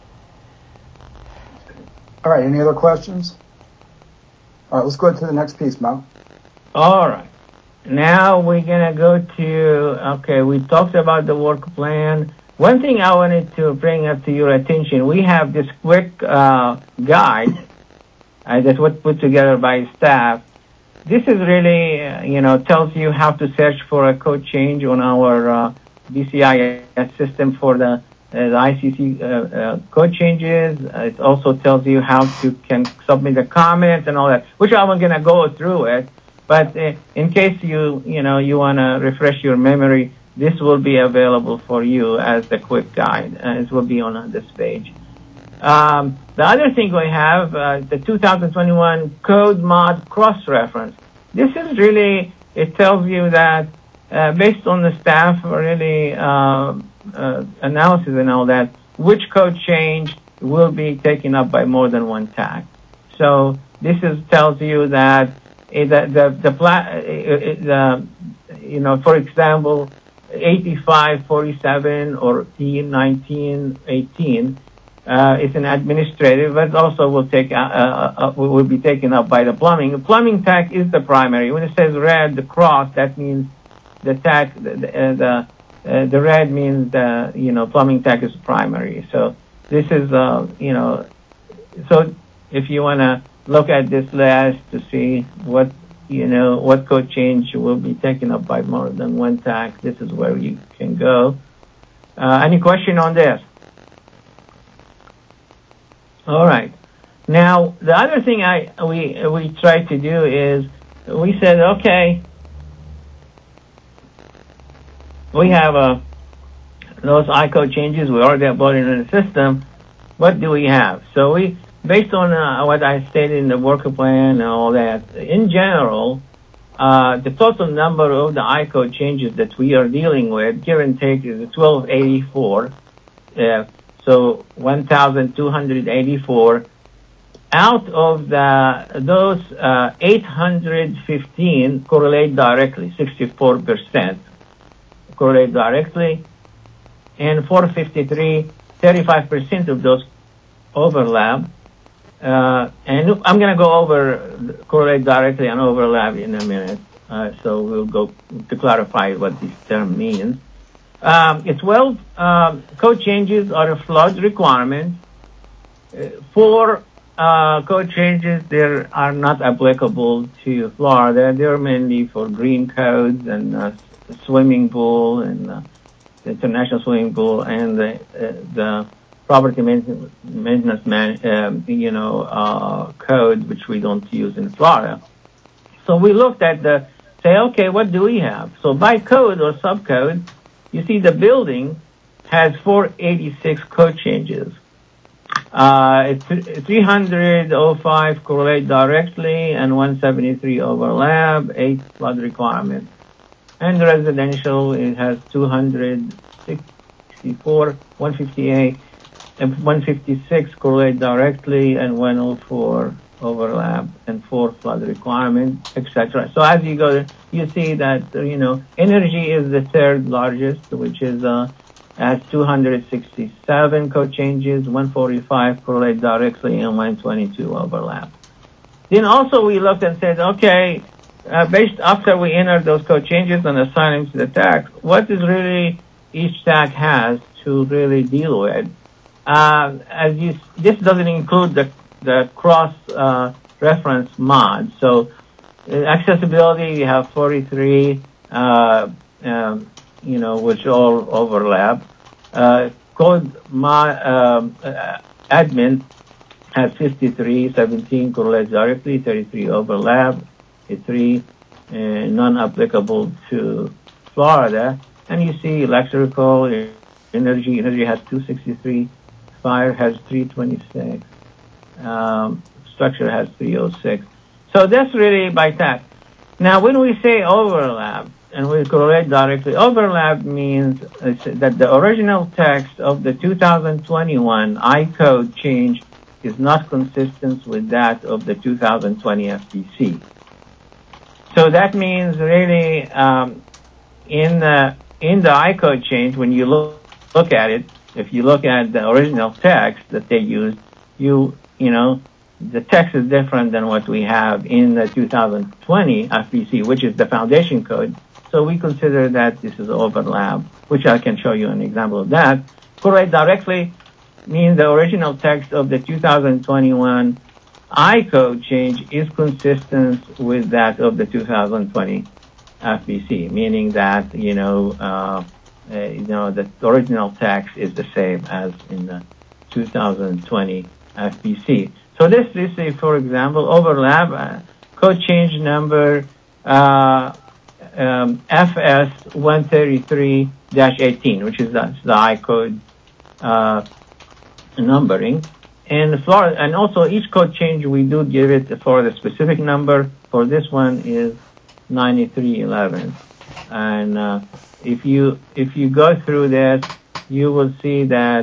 [SPEAKER 1] All right. Any other questions? All right. Let's go to the next piece, Mo.
[SPEAKER 8] All right. Now we're going to go to, we talked about the work plan. One thing I wanted to bring up to your attention, we have this quick guide that was put together by staff. This is really, tells you how to search for a code change on our BCIS system for the the ICC code changes. It also tells you how to can submit a comment and all that, which I'm going to go through it. But in case you want to refresh your memory, this will be available for you as the quick guide. It will be on this page. The other thing we have, the 2021 code mod cross-reference. This is really, it tells you that based on the staff really analysis and all that, which code change will be taken up by more than one tag. So this tells you that for example, 8547 or E1918 is an administrative, but also will be taken up by the plumbing. The plumbing tag is the primary. When it says red, the cross, that means the tag. The red means plumbing tag is primary. So this is so if you want to look at this list to see what code change will be taken up by more than one tag, this is where you can go. Any question on this? All right. Now, the other thing we tried to do is we said, okay, we have those I-code changes. We already uploaded in the system. What do we have? So based on what I stated in the worker plan and all that, in general, the total number of the I-code changes that we are dealing with, give and take, is 1284. So 1,284. Out of those 815 correlate directly, 64% correlate directly, and 453, 35% of those overlap. And I'm going to go over correlate directly and overlap in a minute. So we'll go to clarify what this term means. 12 code changes are a flood requirement. 4 code changes there are not applicable to Florida. They're mainly for green codes and swimming pool and the international swimming pool and the property maintenance code, which we don't use in Florida. So we looked at okay, what do we have? So by code or subcode, you see the building has 486 code changes. 305 correlate directly and 173 overlap, 8 flood requirement. And residential, it has 264, 158, and 156 correlate directly and 104 overlap and 4 flood requirement, etc. So as you go, you see that, energy is the third largest, which is has 267 code changes, 145 correlate directly, and 122 overlap. Then also we looked and said, okay, based after we enter those code changes and assign them to the tag, what is really each tag has to really deal with? This doesn't include the cross reference mod. So accessibility, you have 43, which all overlap. Code admin has 53, 17 correlates directly, 33 overlap, 3 non-applicable to Florida. And you see electrical, energy has 263, fire has 326, structure has 306. So that's really by tag. Now, when we say overlap and we correlate directly, overlap means that the original text of the 2021 I-code change is not consistent with that of the 2020 FPC. So that means really in the I-code change, when you look at it, if you look at the original text that they used, the text is different than what we have in the 2020 FPC, which is the foundation code. So we consider that this is overlap, which I can show you an example of that. Correlate directly means the original text of the 2021 I-code change is consistent with that of the 2020 FPC, meaning that, the original tax is the same as in the 2020 FBC. So this is a, for example, overlap, code change number FS 133-18, which is the I-code numbering. And Florida, and also each code change we do give it for the specific number. For this one is 9311. And if you go through this, you will see that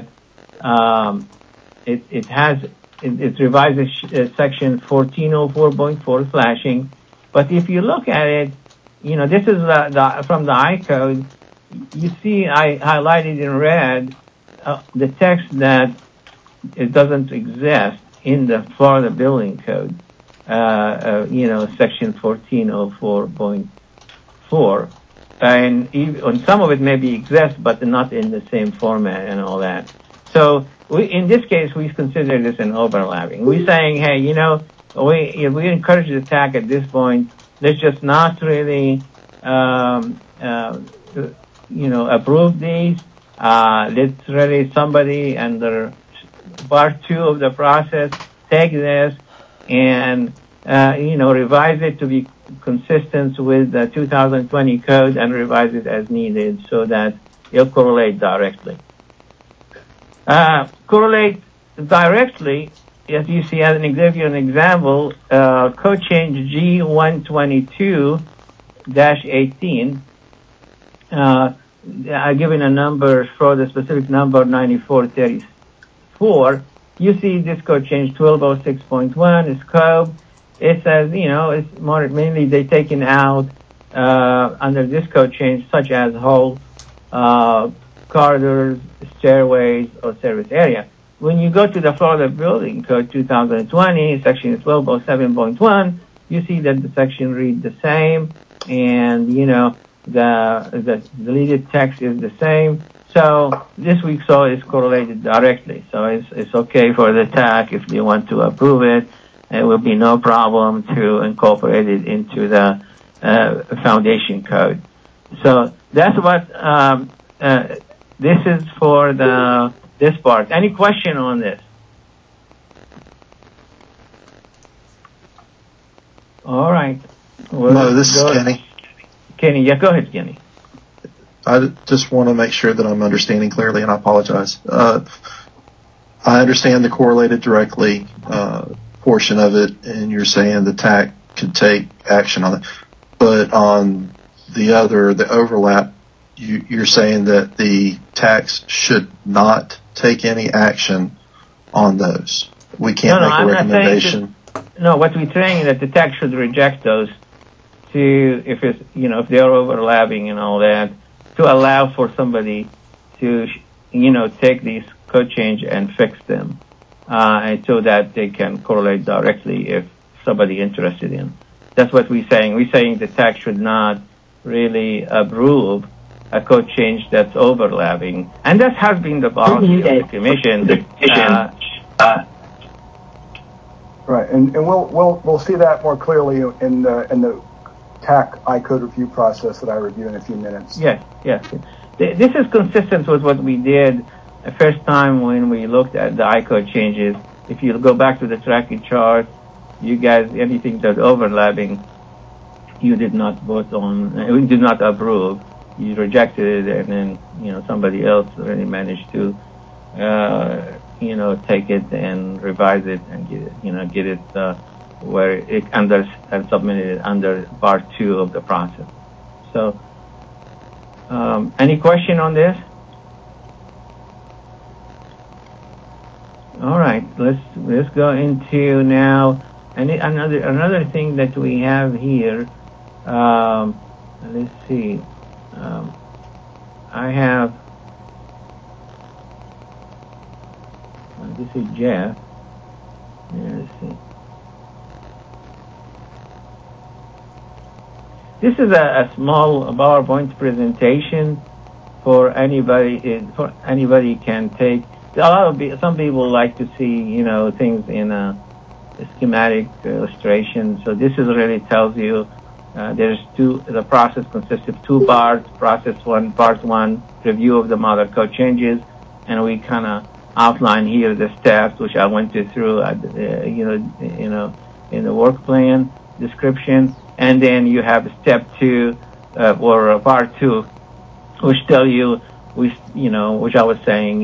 [SPEAKER 8] it revises section 1404.4 flashing. But if you look at it, this is from the I-code. You see I highlighted in red the text that it doesn't exist in the Florida Building Code, section 1404.4. And some of it maybe exists, but not in the same format and all that. So in this case, we consider this an overlapping. We're saying, hey, we encourage the TAC at this point. Let's just not really, approve these. Let's really somebody under part 2 of the process take this and, revise it to be consistent with the 2020 code and revise it as needed so that it'll correlate directly. Correlate directly, as you see, as give you an example, code change G122-18, given a number for the specific number 9434. You see this code change 1206.1 is code. It says, it's more mainly they taken out under this code change, such as halls, corridors, stairways, or service area. When you go to the Florida Building Code 2020, section 1207.1, you see that the section reads the same, and the deleted text is the same. So this we saw is correlated directly. So it's okay for the TAC if they want to approve it. It will be no problem to incorporate it into the foundation code. So that's what this is for this part. Any question on this? All right.
[SPEAKER 10] No, this is Kenny.
[SPEAKER 8] Kenny, yeah, go ahead, Kenny.
[SPEAKER 10] I just want to make sure that I'm understanding clearly, and I apologize. I understand the correlated directly portion of it, and you're saying the TAC could take action on it. But on the overlap, you're saying that the tax should not take any action on those. We can't make a recommendation.
[SPEAKER 8] What we're saying is that the tax should reject those if they are overlapping and all that, to allow for somebody to, take these code change and fix them, and so that they can correlate directly if somebody interested in. That's what we're saying. We're saying the tax should not really approve a code change that's overlapping, and that has been the policy of the commission.
[SPEAKER 1] Right, and we'll see that more clearly in the TAC I-code review process that I review in a few minutes.
[SPEAKER 8] Yes. This is consistent with what we did the first time when we looked at the I-code changes. If you go back to the tracking chart, you guys, anything that's overlapping, you did not vote on, we did not approve. You rejected it, and then, somebody else really managed to, take it and revise it and get it, where it and submit it under part 2 of the process. So, any question on this? All right, let's go into now another thing that we have here. Let's see. I have. This is Jeff. Let's see. This is a small PowerPoint presentation for anybody. Anybody can take. Some people like to see, things in a schematic illustration. So this is really tells you The process consists of two parts. Part one, review of the model code changes, and we kind of outline here the steps, which I went through, in the work plan description, and then you have step two, or part two, which tell you, which I was saying,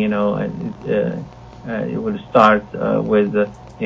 [SPEAKER 8] it will start with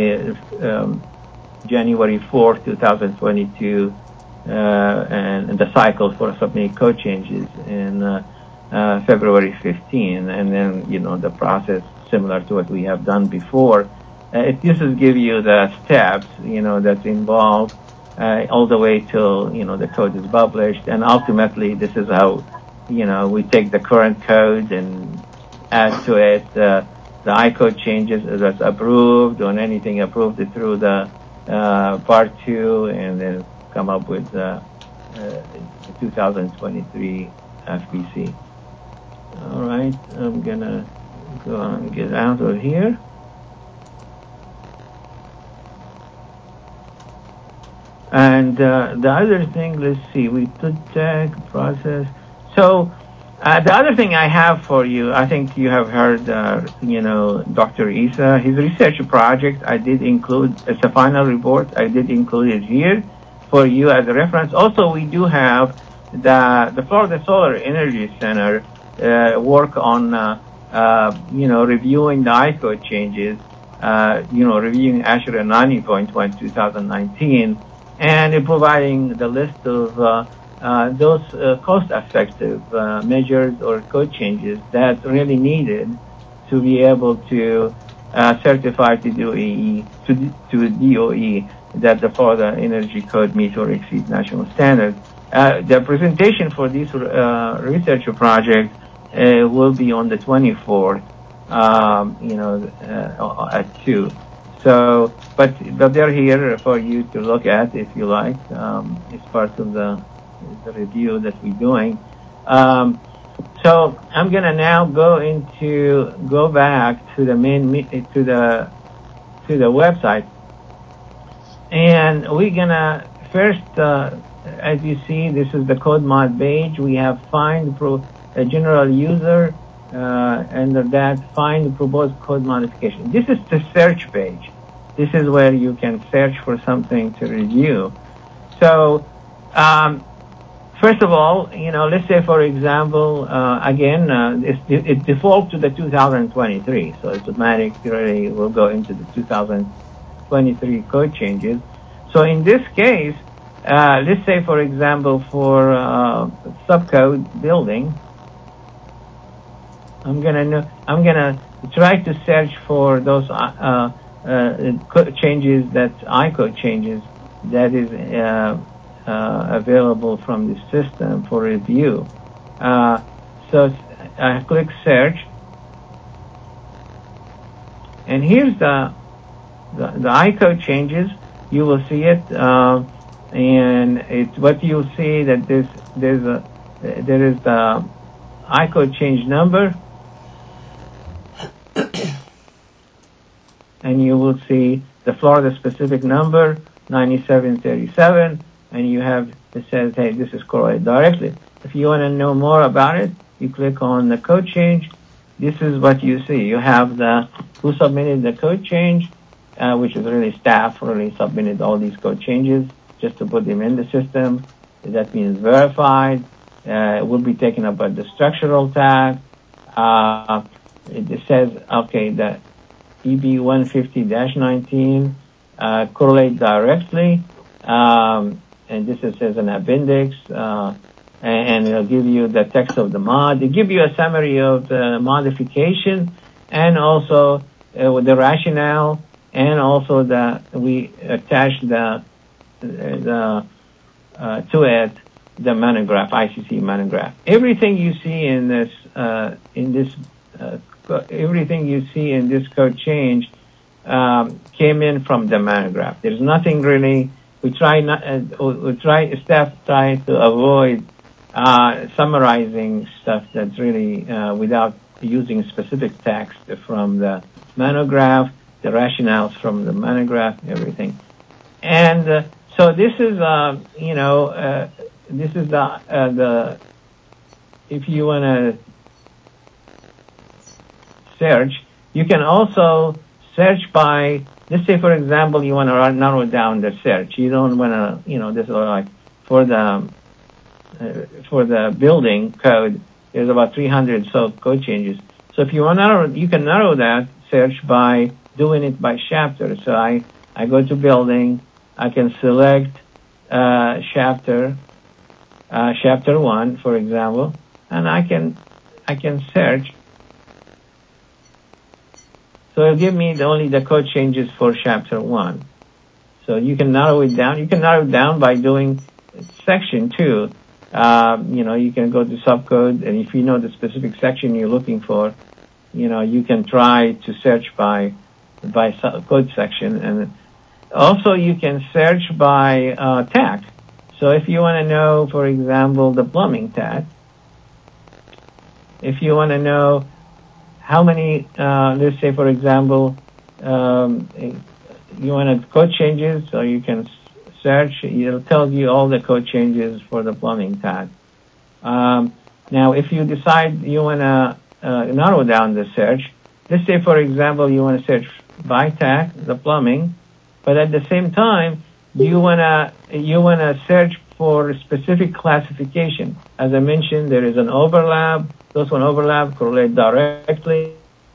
[SPEAKER 8] January 4th, 2022, and the cycle for submitting code changes in February 15, and then, the process similar to what we have done before. This will give you the steps, that's involved, all the way till, the code is published, and ultimately this is how, we take the current code and add to it the iCode changes that's approved, or anything approved through the part two, and then come up with the 2023 FPC. All right, I'm gonna go and get out of here. And the other thing, let's see, we did tech process. So the other thing I have for you, I think you have heard, Dr. Isa, his research project, I did include, it's a final report, I did include it here for you as a reference. Also, we do have the Florida Solar Energy Center work on, reviewing the iCode changes, reviewing ASHRAE 90.1 2019, and providing the list of those cost-effective measures or code changes that really needed to be able to certify to DOE that the Florida Energy Code meets or exceeds national standards. The presentation for this research project will be on the 24th, at 2. So, but they're here for you to look at if you like. It's part of the review that we're doing. So I'm gonna now go back to the to the website, and we're gonna first, as you see, this is the code mod page. We have find a general user, under that find proposed code modification. This is the search page. This is where you can search for something to review. So, first of all, let's say, for example, again, it defaults to the 2023, so it's automatically will go into the 2023 code changes. So in this case, let's say, for example, for subcode building, I'm gonna try to search for those changes, that iCode changes that is available from the system for review. So I click search, and here's the iCode changes. You will see it, and it's what you'll see that there is the iCode change number, and you will see the Florida specific number 9737. And you have, it says, hey, this is correlated directly. If you want to know more about it, you click on the code change. This is what you see. You have who submitted the code change, which is really staff really submitted all these code changes just to put them in the system. That means verified. It will be taken up by the structural tag. It says, okay, the EB 150-19 correlate directly. And this says an appendix, and it'll give you the text of the mod. They give you a summary of the modification, and also with the rationale, and also we attach to it the monograph, ICC monograph. Everything you see in this everything you see in this code change came in from the monograph. There's nothing really. Staff try to avoid summarizing stuff that's really without using specific text from the monograph, the rationales from the monograph, everything. And So this is, this is the, if you want to search, you can also search by, let's say, for example, you want to narrow down the search. You don't want to, this is like for the building code, there's about 300 code changes. So if you want to you can narrow that search by doing it by chapter. So I go to building, I can select chapter 1, for example, and I can search. So it'll give me only the code changes for chapter 1. So you can narrow it down. You can narrow it down by doing section 2. You can go to subcode, and if you know the specific section you're looking for, you can try to search by code section. And also you can search by tag. So if you want to know, for example, the plumbing tag, if you want to know how many, let's say, for example, you want code changes, so you can search. It'll tell you all the code changes for the plumbing tag. Now, if you decide you want to narrow down the search, let's say, for example, you want to search by tag, the plumbing, but at the same time, you want to search for a specific classification. As I mentioned, there is an overlap. Those one overlap correlate directly.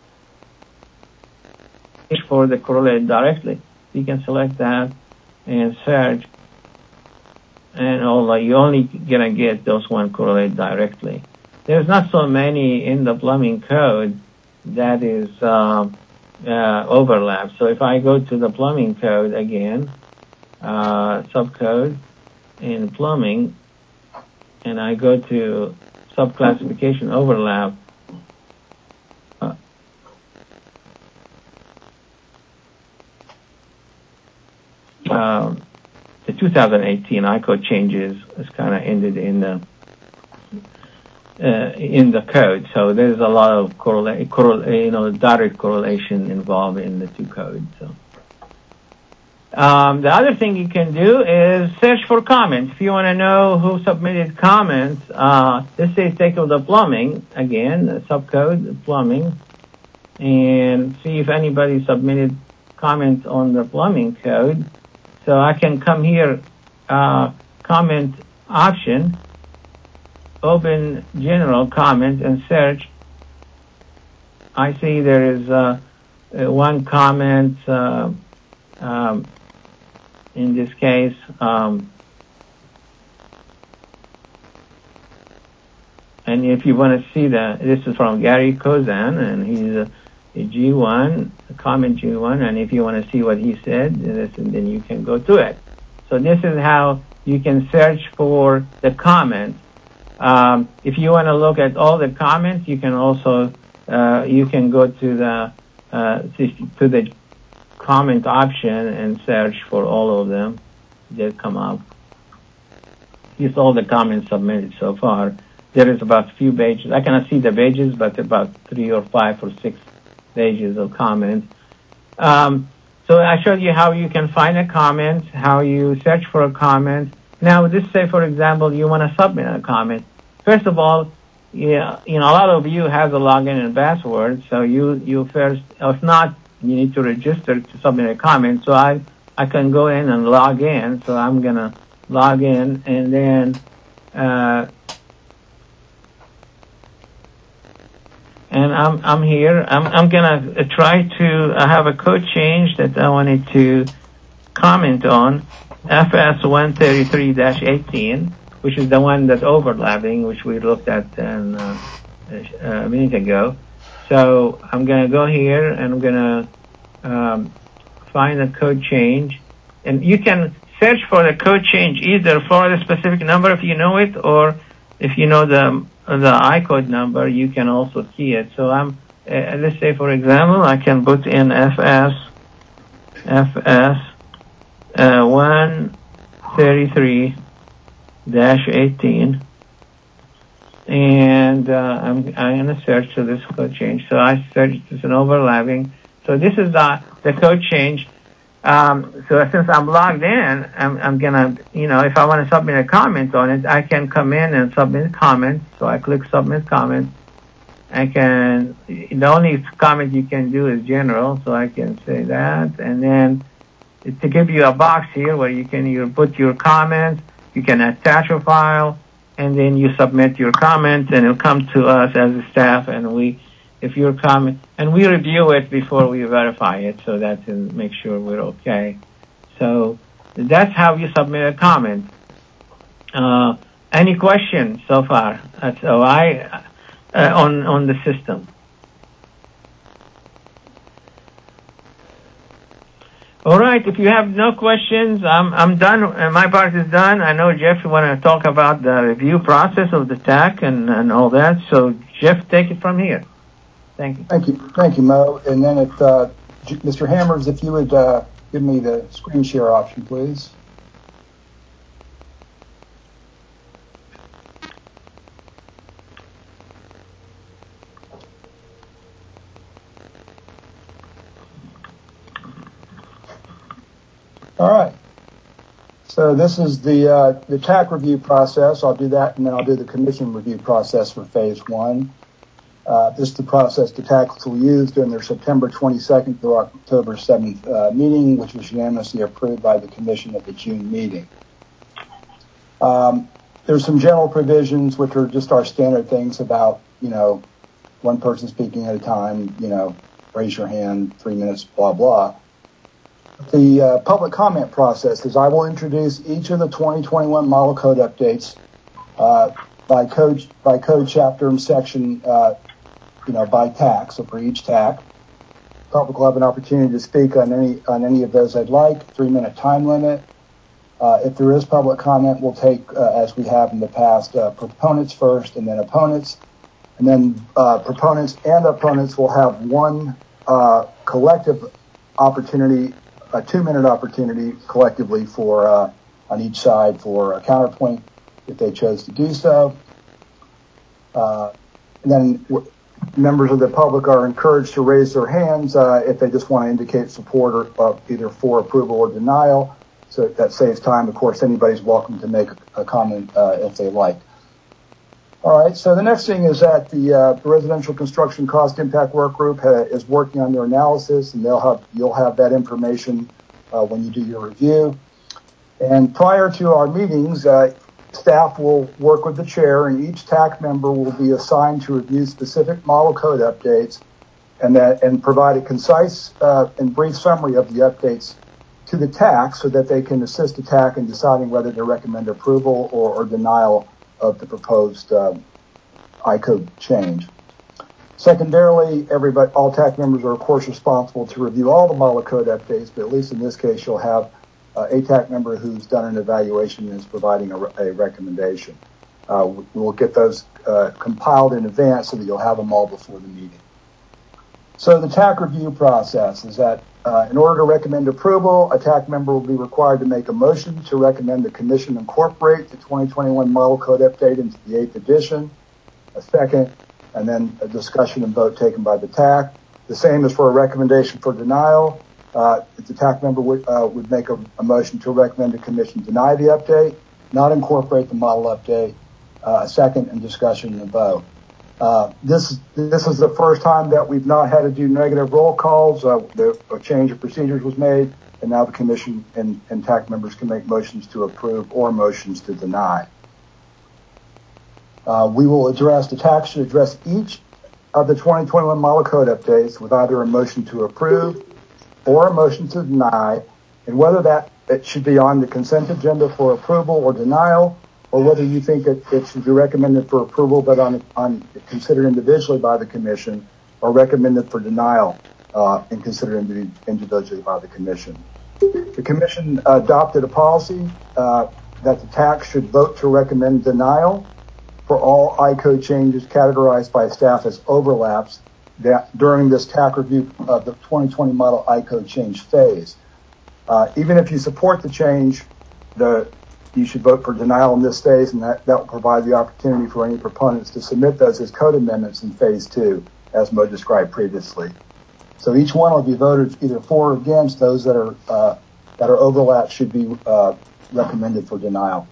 [SPEAKER 8] For the correlate directly, you can select that and search, and you're only gonna get those one correlate directly. There's not so many in the plumbing code that is overlap. So if I go to the plumbing code again, subcode in plumbing, and I go to subclassification overlap, the 2018 ICODE changes is kind of ended in the code. So there's a lot of direct correlation involved in the two codes. So the other thing you can do is search for comments. If you want to know who submitted comments, let's say take the plumbing again, the subcode plumbing, and see if anybody submitted comments on the plumbing code. So I can come here, comment option, open general comment and search. I see there is one comment in this case. And if you want to see this is from Gary Kozan, and he's a G1, comment G1, and if you want to see what he said, then you can go to it. So this is how you can search for the comments. If you want to look at all the comments, you can also you can go to the comment option and search for all of them. They'll come up. Here's all the comments submitted so far. There is about a few pages. I cannot see the pages, but about 3 or 5 or 6 pages of comments. So I showed you how you can find a comment, how you search for a comment. Now, let's say, for example, you want to submit a comment. First of all, a lot of you have the login and password, so you first, if not, you need to register to submit a comment. So I can go in and log in. So I'm gonna log in, and then and I'm here. I'm gonna try to have a code change that I wanted to comment on, FS 133-18, which is the one that's overlapping, which we looked at a minute ago. So I'm gonna go here and I'm gonna find a code change, and you can search for the code change either for the specific number if you know it, or if you know the ICODE number, you can also key it. So let's say, for example, I can put in FS 133-18, and I'm going to search for this code change. So I searched, it's an overlapping. So this is the code change. So since I'm logged in, I'm gonna, if I want to submit a comment on it, I can come in and submit a comment. So I click submit comment. The only comment you can do is general, so I can say that. And then to give you a box here where you can put your comments, you can attach a file, and then you submit your comment, and it'll come to us as a staff, and we review it before we verify it, so that to make sure we're okay. So that's how you submit a comment. Any questions so far? So on the system. All right. If you have no questions, I'm done. My part is done. I know Jeff, you want to talk about the review process of the TAC and all that. So Jeff, take it from here. Thank you.
[SPEAKER 1] Thank you, Mo. And then Mr. Hammers, if you would give me the screen share option, please. All right. So this is the TAC review process. I'll do that, and then I'll do the commission review process for phase one. This is the process the TAC will use during their September 22nd through October 7th meeting, which was unanimously approved by the commission at the June meeting. There's some general provisions, which are just our standard things about, one person speaking at a time, raise your hand, 3 minutes, blah, blah. The public comment process is I will introduce each of the 2021 model code updates by code chapter and section, by TAC. So for each TAC, public will have an opportunity to speak on any of those I'd like. 3-minute time limit. If there is public comment, we'll take, as we have in the past, proponents first and then opponents. And then proponents and opponents will have one collective opportunity, a 2-minute opportunity collectively for on each side for a counterpoint if they chose to do so. And then members of the public are encouraged to raise their hands if they just want to indicate support or either for approval or denial. So that saves time. Of course, anybody's welcome to make a comment if they like. All right. So the next thing is that the Residential Construction Cost Impact Work Group is working on their analysis, and you'll have that information when you do your review. And prior to our meetings, staff will work with the chair, and each TAC member will be assigned to review specific model code updates, and provide a concise and brief summary of the updates to the TAC so that they can assist the TAC in deciding whether to recommend approval or denial of the proposed I-code change. Secondarily, all TAC members are, of course, responsible to review all the model code updates, but at least in this case, you'll have a TAC member who's done an evaluation and is providing a recommendation. We'll get those compiled in advance so that you'll have them all before the meeting. So the TAC review process is that in order to recommend approval, a TAC member will be required to make a motion to recommend the Commission incorporate the 2021 model code update into the 8th edition, a second, and then a discussion and vote taken by the TAC. The same is for a recommendation for denial. If the TAC member would make a motion to recommend the Commission deny the update, not incorporate the model update, a second, and discussion and a vote. This is the first time that we've not had to do negative roll calls. A change of procedures was made, and now the Commission and TAC members can make motions to approve or motions to deny. The TAC should address each of the 2021 model code updates with either a motion to approve or a motion to deny, and whether it should be on the consent agenda for approval or denial, or whether you think it should be recommended for approval but considered individually by the Commission, or recommended for denial and considered individually by the Commission. The Commission adopted a policy that the TAC should vote to recommend denial for all I-code changes categorized by staff as overlaps during this TAC review of the 2020 model I-code change phase. Even if you support the change, you should vote for denial in this phase, and that will provide the opportunity for any proponents to submit those as code amendments in phase 2, as Mo described previously. So each one will be voted either for or against. Those that are overlapped should be recommended for denial.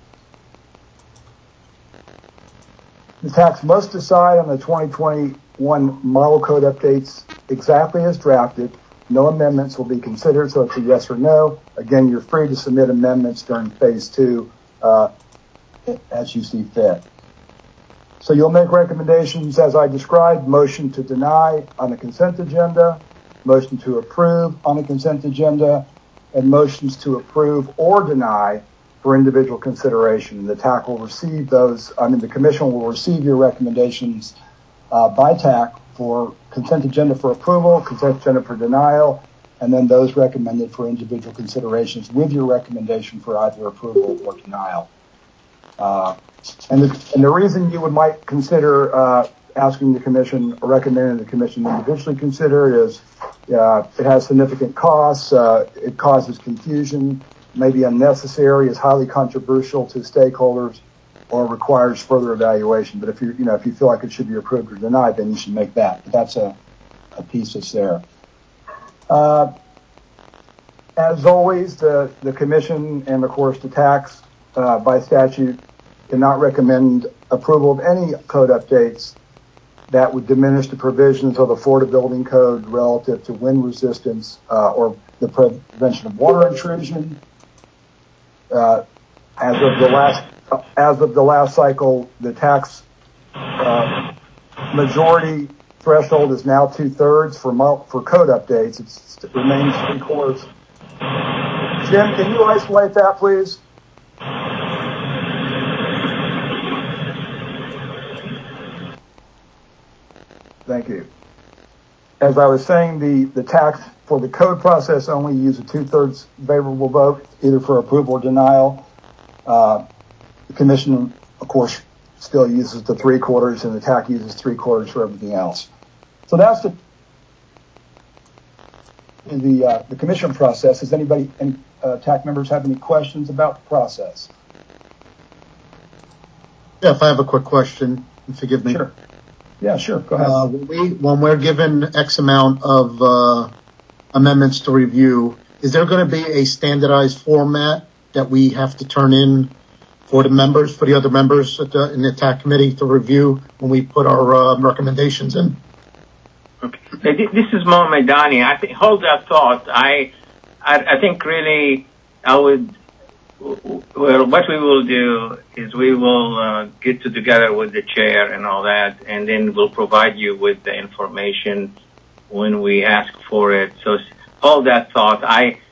[SPEAKER 1] The tax must decide on the 2021 model code updates exactly as drafted. No amendments will be considered, so it's a yes or no. Again, you're free to submit amendments during phase 2 as you see fit. So you'll make recommendations as I described: motion to deny on the consent agenda, motion to approve on the consent agenda, and motions to approve or deny for individual consideration. The TAC will receive those, the commission will receive your recommendations by TAC for consent agenda for approval, consent agenda for denial, and then those recommended for individual considerations with your recommendation for either approval or denial. And the reason you might consider asking the commission or recommending the commission individually consider is it has significant costs, it causes confusion, may be unnecessary, is highly controversial to stakeholders, or requires further evaluation. But if you feel like it should be approved or denied, then you should make that. But that's a piece that's there. As always, the commission and of course the tax by statute cannot recommend approval of any code updates that would diminish the provisions of the Florida Building Code relative to wind resistance or the prevention of water intrusion. As of the last cycle, the tax majority threshold is now 2/3 for code updates. It remains 3/4. Jim, can you isolate that, please? Thank you. As I was saying, the tax for the code process only use a 2/3 favorable vote, either for approval or denial. The commission, of course, still uses the 3/4, and the TAC uses 3/4 for everything else. So that's the commission process. Does any TAC members have any questions about the process?
[SPEAKER 9] Yeah, if I have a quick question, forgive me.
[SPEAKER 1] Sure. Yeah, sure. Go ahead.
[SPEAKER 9] When we're given X amount of amendments to review, is there going to be a standardized format that we have to turn in for the members, for the other members in the TAC committee to review when we put our recommendations in?
[SPEAKER 8] Okay. This is Mo Maidani. I think, hold that thought. I think really what we will do is we will get together with the chair and all that, and then we'll provide you with the information when we ask for it. So hold that thought.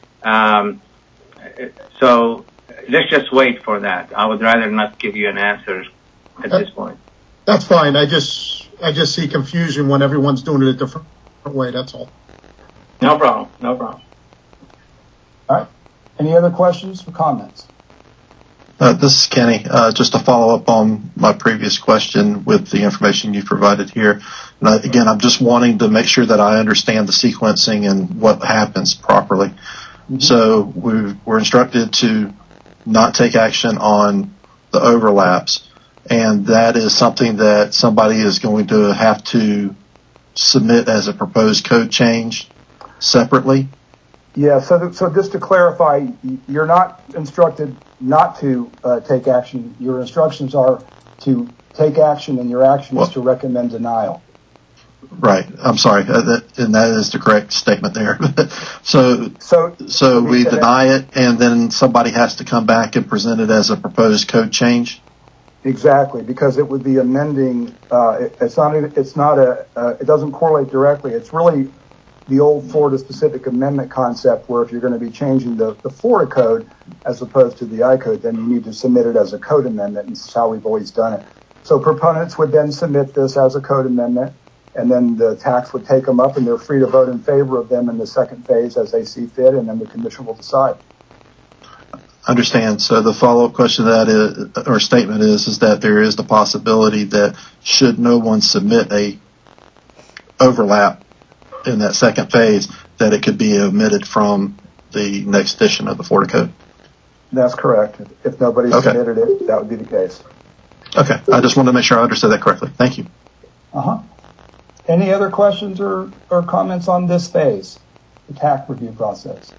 [SPEAKER 8] So let's just wait for that. I would rather not give you an answer at this point.
[SPEAKER 9] That's fine. I just see confusion when everyone's doing it a different way. That's all.
[SPEAKER 8] No problem. No problem.
[SPEAKER 1] All right. Any other questions or comments?
[SPEAKER 10] This is Kenny. Just to follow up on my previous question with the information you provided here. And again, I'm just wanting to make sure that I understand the sequencing and what happens properly. Mm-hmm. So we're instructed to not take action on the overlaps, and that is something that somebody is going to have to submit as a proposed code change separately.
[SPEAKER 1] Yeah, so just to clarify, you're not instructed not to take action. Your instructions are to take action, and your action is to recommend denial.
[SPEAKER 10] Right. I'm sorry, and that is the correct statement there. So we deny it, and then somebody has to come back and present it as a proposed code change.
[SPEAKER 1] Exactly, because it would be amending. It doesn't correlate directly. It's really the old Florida specific amendment concept, where if you're going to be changing the Florida code as opposed to the I code, then you need to submit it as a code amendment, and this is how we've always done it. So proponents would then submit this as a code amendment, and then the tax would take them up, and they're free to vote in favor of them in the second phase as they see fit, and then the commission will decide.
[SPEAKER 10] Understand. So the follow-up question to that is, or statement is that there is the possibility that should no one submit a overlap in that second phase, that it could be omitted from the next edition of the Florida Code.
[SPEAKER 1] That's correct. If nobody submitted it, that would be the case.
[SPEAKER 10] Okay. I just wanted to make sure I understood that correctly. Thank you.
[SPEAKER 1] Any other questions or comments on this phase, the TAC review process?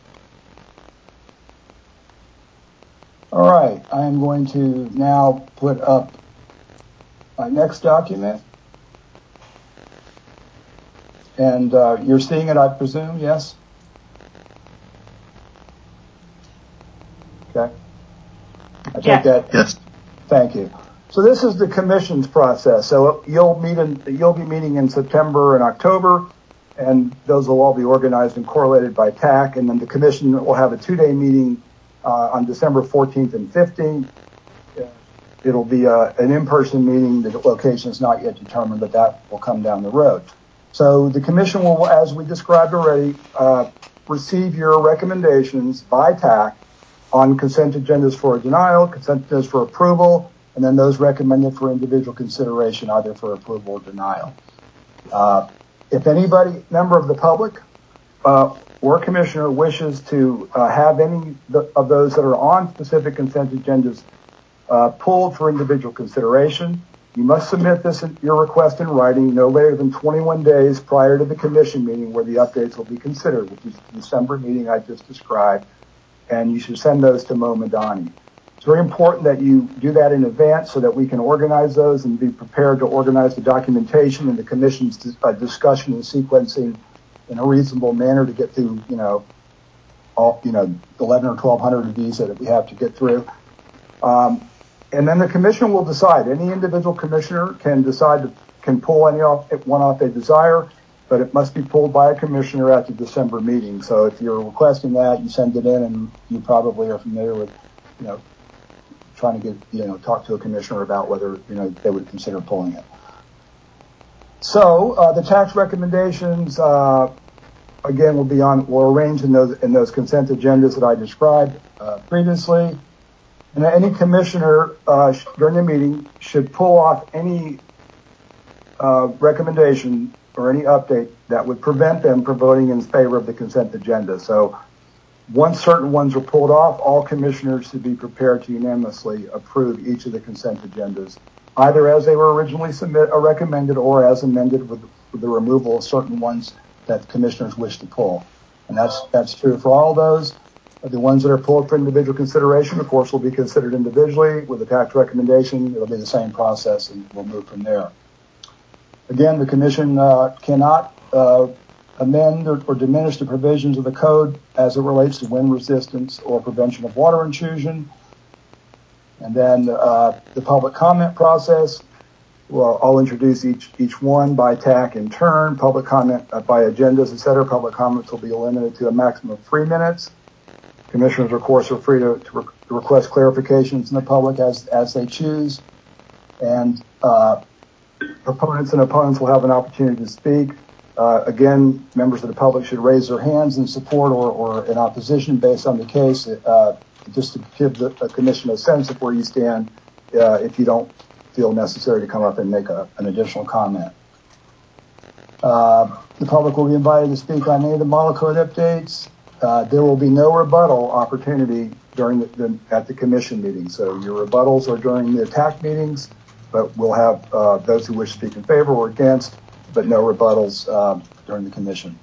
[SPEAKER 1] All right, I am going to now put up my next document. And you're seeing it, I presume, yes? Okay. I take that.
[SPEAKER 10] Yes.
[SPEAKER 1] Thank you. So this is the commission's process. So you'll be meeting in September and October, and those will all be organized and correlated by TAC. And then the commission will have a 2-day meeting on December 14th and 15th. It'll be an in-person meeting. The location is not yet determined, but that will come down the road. So the commission will, as we described already, receive your recommendations by TAC on consent agendas for denial, consent agendas for approval, and then those recommended for individual consideration, either for approval or denial. If anybody, member of the public or commissioner, wishes to have any of those that are on specific consent agendas pulled for individual consideration, you must submit your request in writing no later than 21 days prior to the commission meeting where the updates will be considered, which is the December meeting I just described, and you should send those to Mo Madani. It's very important that you do that in advance so that we can organize those and be prepared to organize the documentation and the commission's discussion and sequencing in a reasonable manner to get through, 11 or 1,200 of these that we have to get through. And then the commission will decide. Any individual commissioner can pull one off they desire, but it must be pulled by a commissioner at the December meeting. So if you're requesting that, you send it in, and you probably are familiar with, trying to get, talk to a commissioner about whether, they would consider pulling it. So the tax recommendations, again, will arrange in those consent agendas that I described previously. And any commissioner during the meeting should pull off any recommendation or any update that would prevent them from voting in favor of the consent agenda. So once certain ones are pulled off, all commissioners should be prepared to unanimously approve each of the consent agendas, either as they were originally recommended or as amended with the removal of certain ones that commissioners wish to pull. And that's true for all those. The ones that are pulled for individual consideration, of course, will be considered individually. With a tax recommendation, it'll be the same process, and we'll move from there. Again, the commission cannot amend or diminish the provisions of the code as it relates to wind resistance or prevention of water intrusion. And then the public comment process, well, I'll introduce each one by TAC in turn. Public comment by agendas, etc. Public comments will be limited to a maximum of 3 minutes. Commissioners, of course, are free to request clarifications in the public as they choose. And proponents and opponents will have an opportunity to speak. Again, members of the public should raise their hands in support or in opposition based on the case, just to give the commission a sense of where you stand if you don't feel necessary to come up and make an additional comment. The public will be invited to speak on any of the model code updates. There will be no rebuttal opportunity during at the commission meeting. So your rebuttals are during the TAC meetings, but we'll have those who wish to speak in favor or against, but no rebuttals during the commission.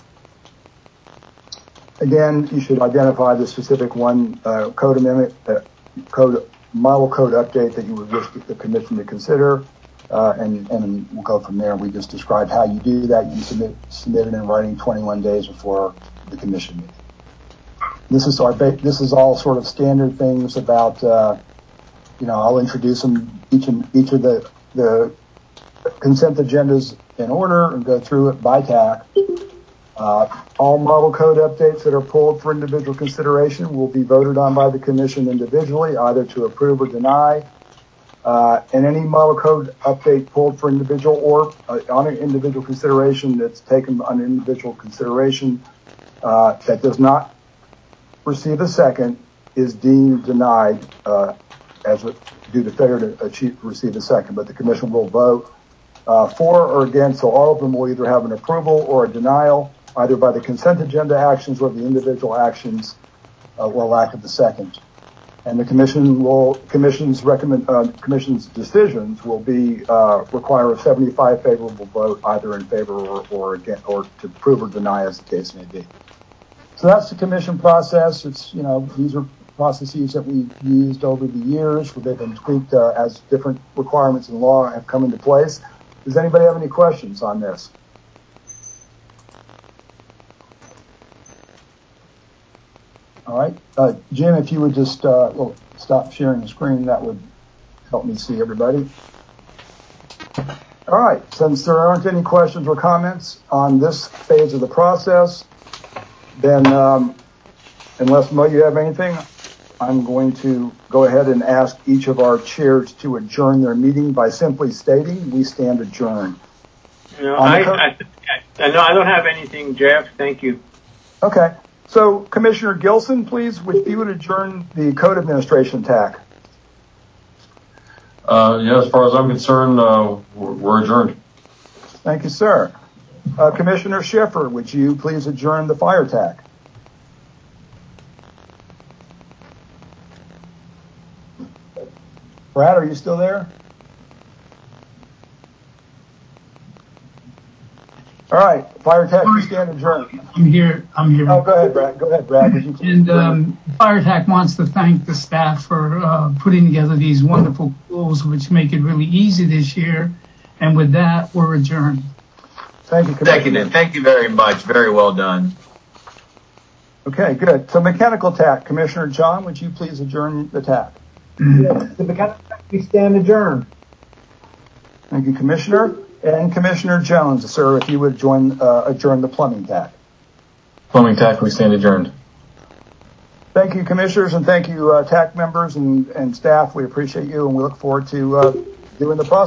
[SPEAKER 1] Again, you should identify the specific one code amendment, model code update that you would wish the commission to consider, and we'll go from there. We just described how you do that. You submit it in writing 21 days before the commission meeting. This is all sort of standard things about, I'll introduce them each of the consent agendas in order and go through it by TAC. All model code updates that are pulled for individual consideration will be voted on by the commission individually, either to approve or deny. And any model code update pulled for individual or on an individual consideration that's taken on individual consideration that does not receive a second is deemed denied due to failure to receive a second. But the commission will vote for or against, so all of them will either have an approval or a denial, either by the consent agenda actions or the individual actions or lack of the second. And the commission's decisions will be require a 75 favorable vote, either in favor or against, or to approve or deny, as the case may be. So that's the commission process. It's, these are processes that we've used over the years, where they've been tweaked as different requirements in law have come into place. Does anybody have any questions on this? All right, Jim, if you would just stop sharing the screen, that would help me see everybody. All right, since there aren't any questions or comments on this phase of the process, then unless Mo, you have anything, I'm going to go ahead and ask each of our chairs to adjourn their meeting by simply stating, we stand adjourned.
[SPEAKER 8] I don't have anything, Jeff. Thank you.
[SPEAKER 1] Okay. So, Commissioner Gilson, please, if you would adjourn the code administration TAC.
[SPEAKER 3] Yeah, as far as I'm concerned, we're adjourned.
[SPEAKER 1] Thank you, sir. Commissioner Schiffer, would you please adjourn the fire TAC? Brad, are you still there? All right, fire TAC, you stand adjourned.
[SPEAKER 15] I'm here.
[SPEAKER 1] Oh, go ahead, Brad. Go ahead, Brad.
[SPEAKER 15] And Fire TAC wants to thank the staff for putting together these wonderful tools, which make it really easy this year. And with that, we're adjourned.
[SPEAKER 1] Thank you, Commissioner.
[SPEAKER 6] Thank you very much. Very well done.
[SPEAKER 1] Okay, good. So mechanical TAC, Commissioner John, would you please adjourn the TAC?
[SPEAKER 5] Yes, the mechanical TAC, we stand adjourned.
[SPEAKER 1] Thank you, Commissioner. And Commissioner Jones, sir, if you would adjourn the plumbing TAC.
[SPEAKER 3] Plumbing TAC, we stand adjourned.
[SPEAKER 1] Thank you, Commissioners, and thank you, TAC members and staff. We appreciate you, and we look forward to doing the process.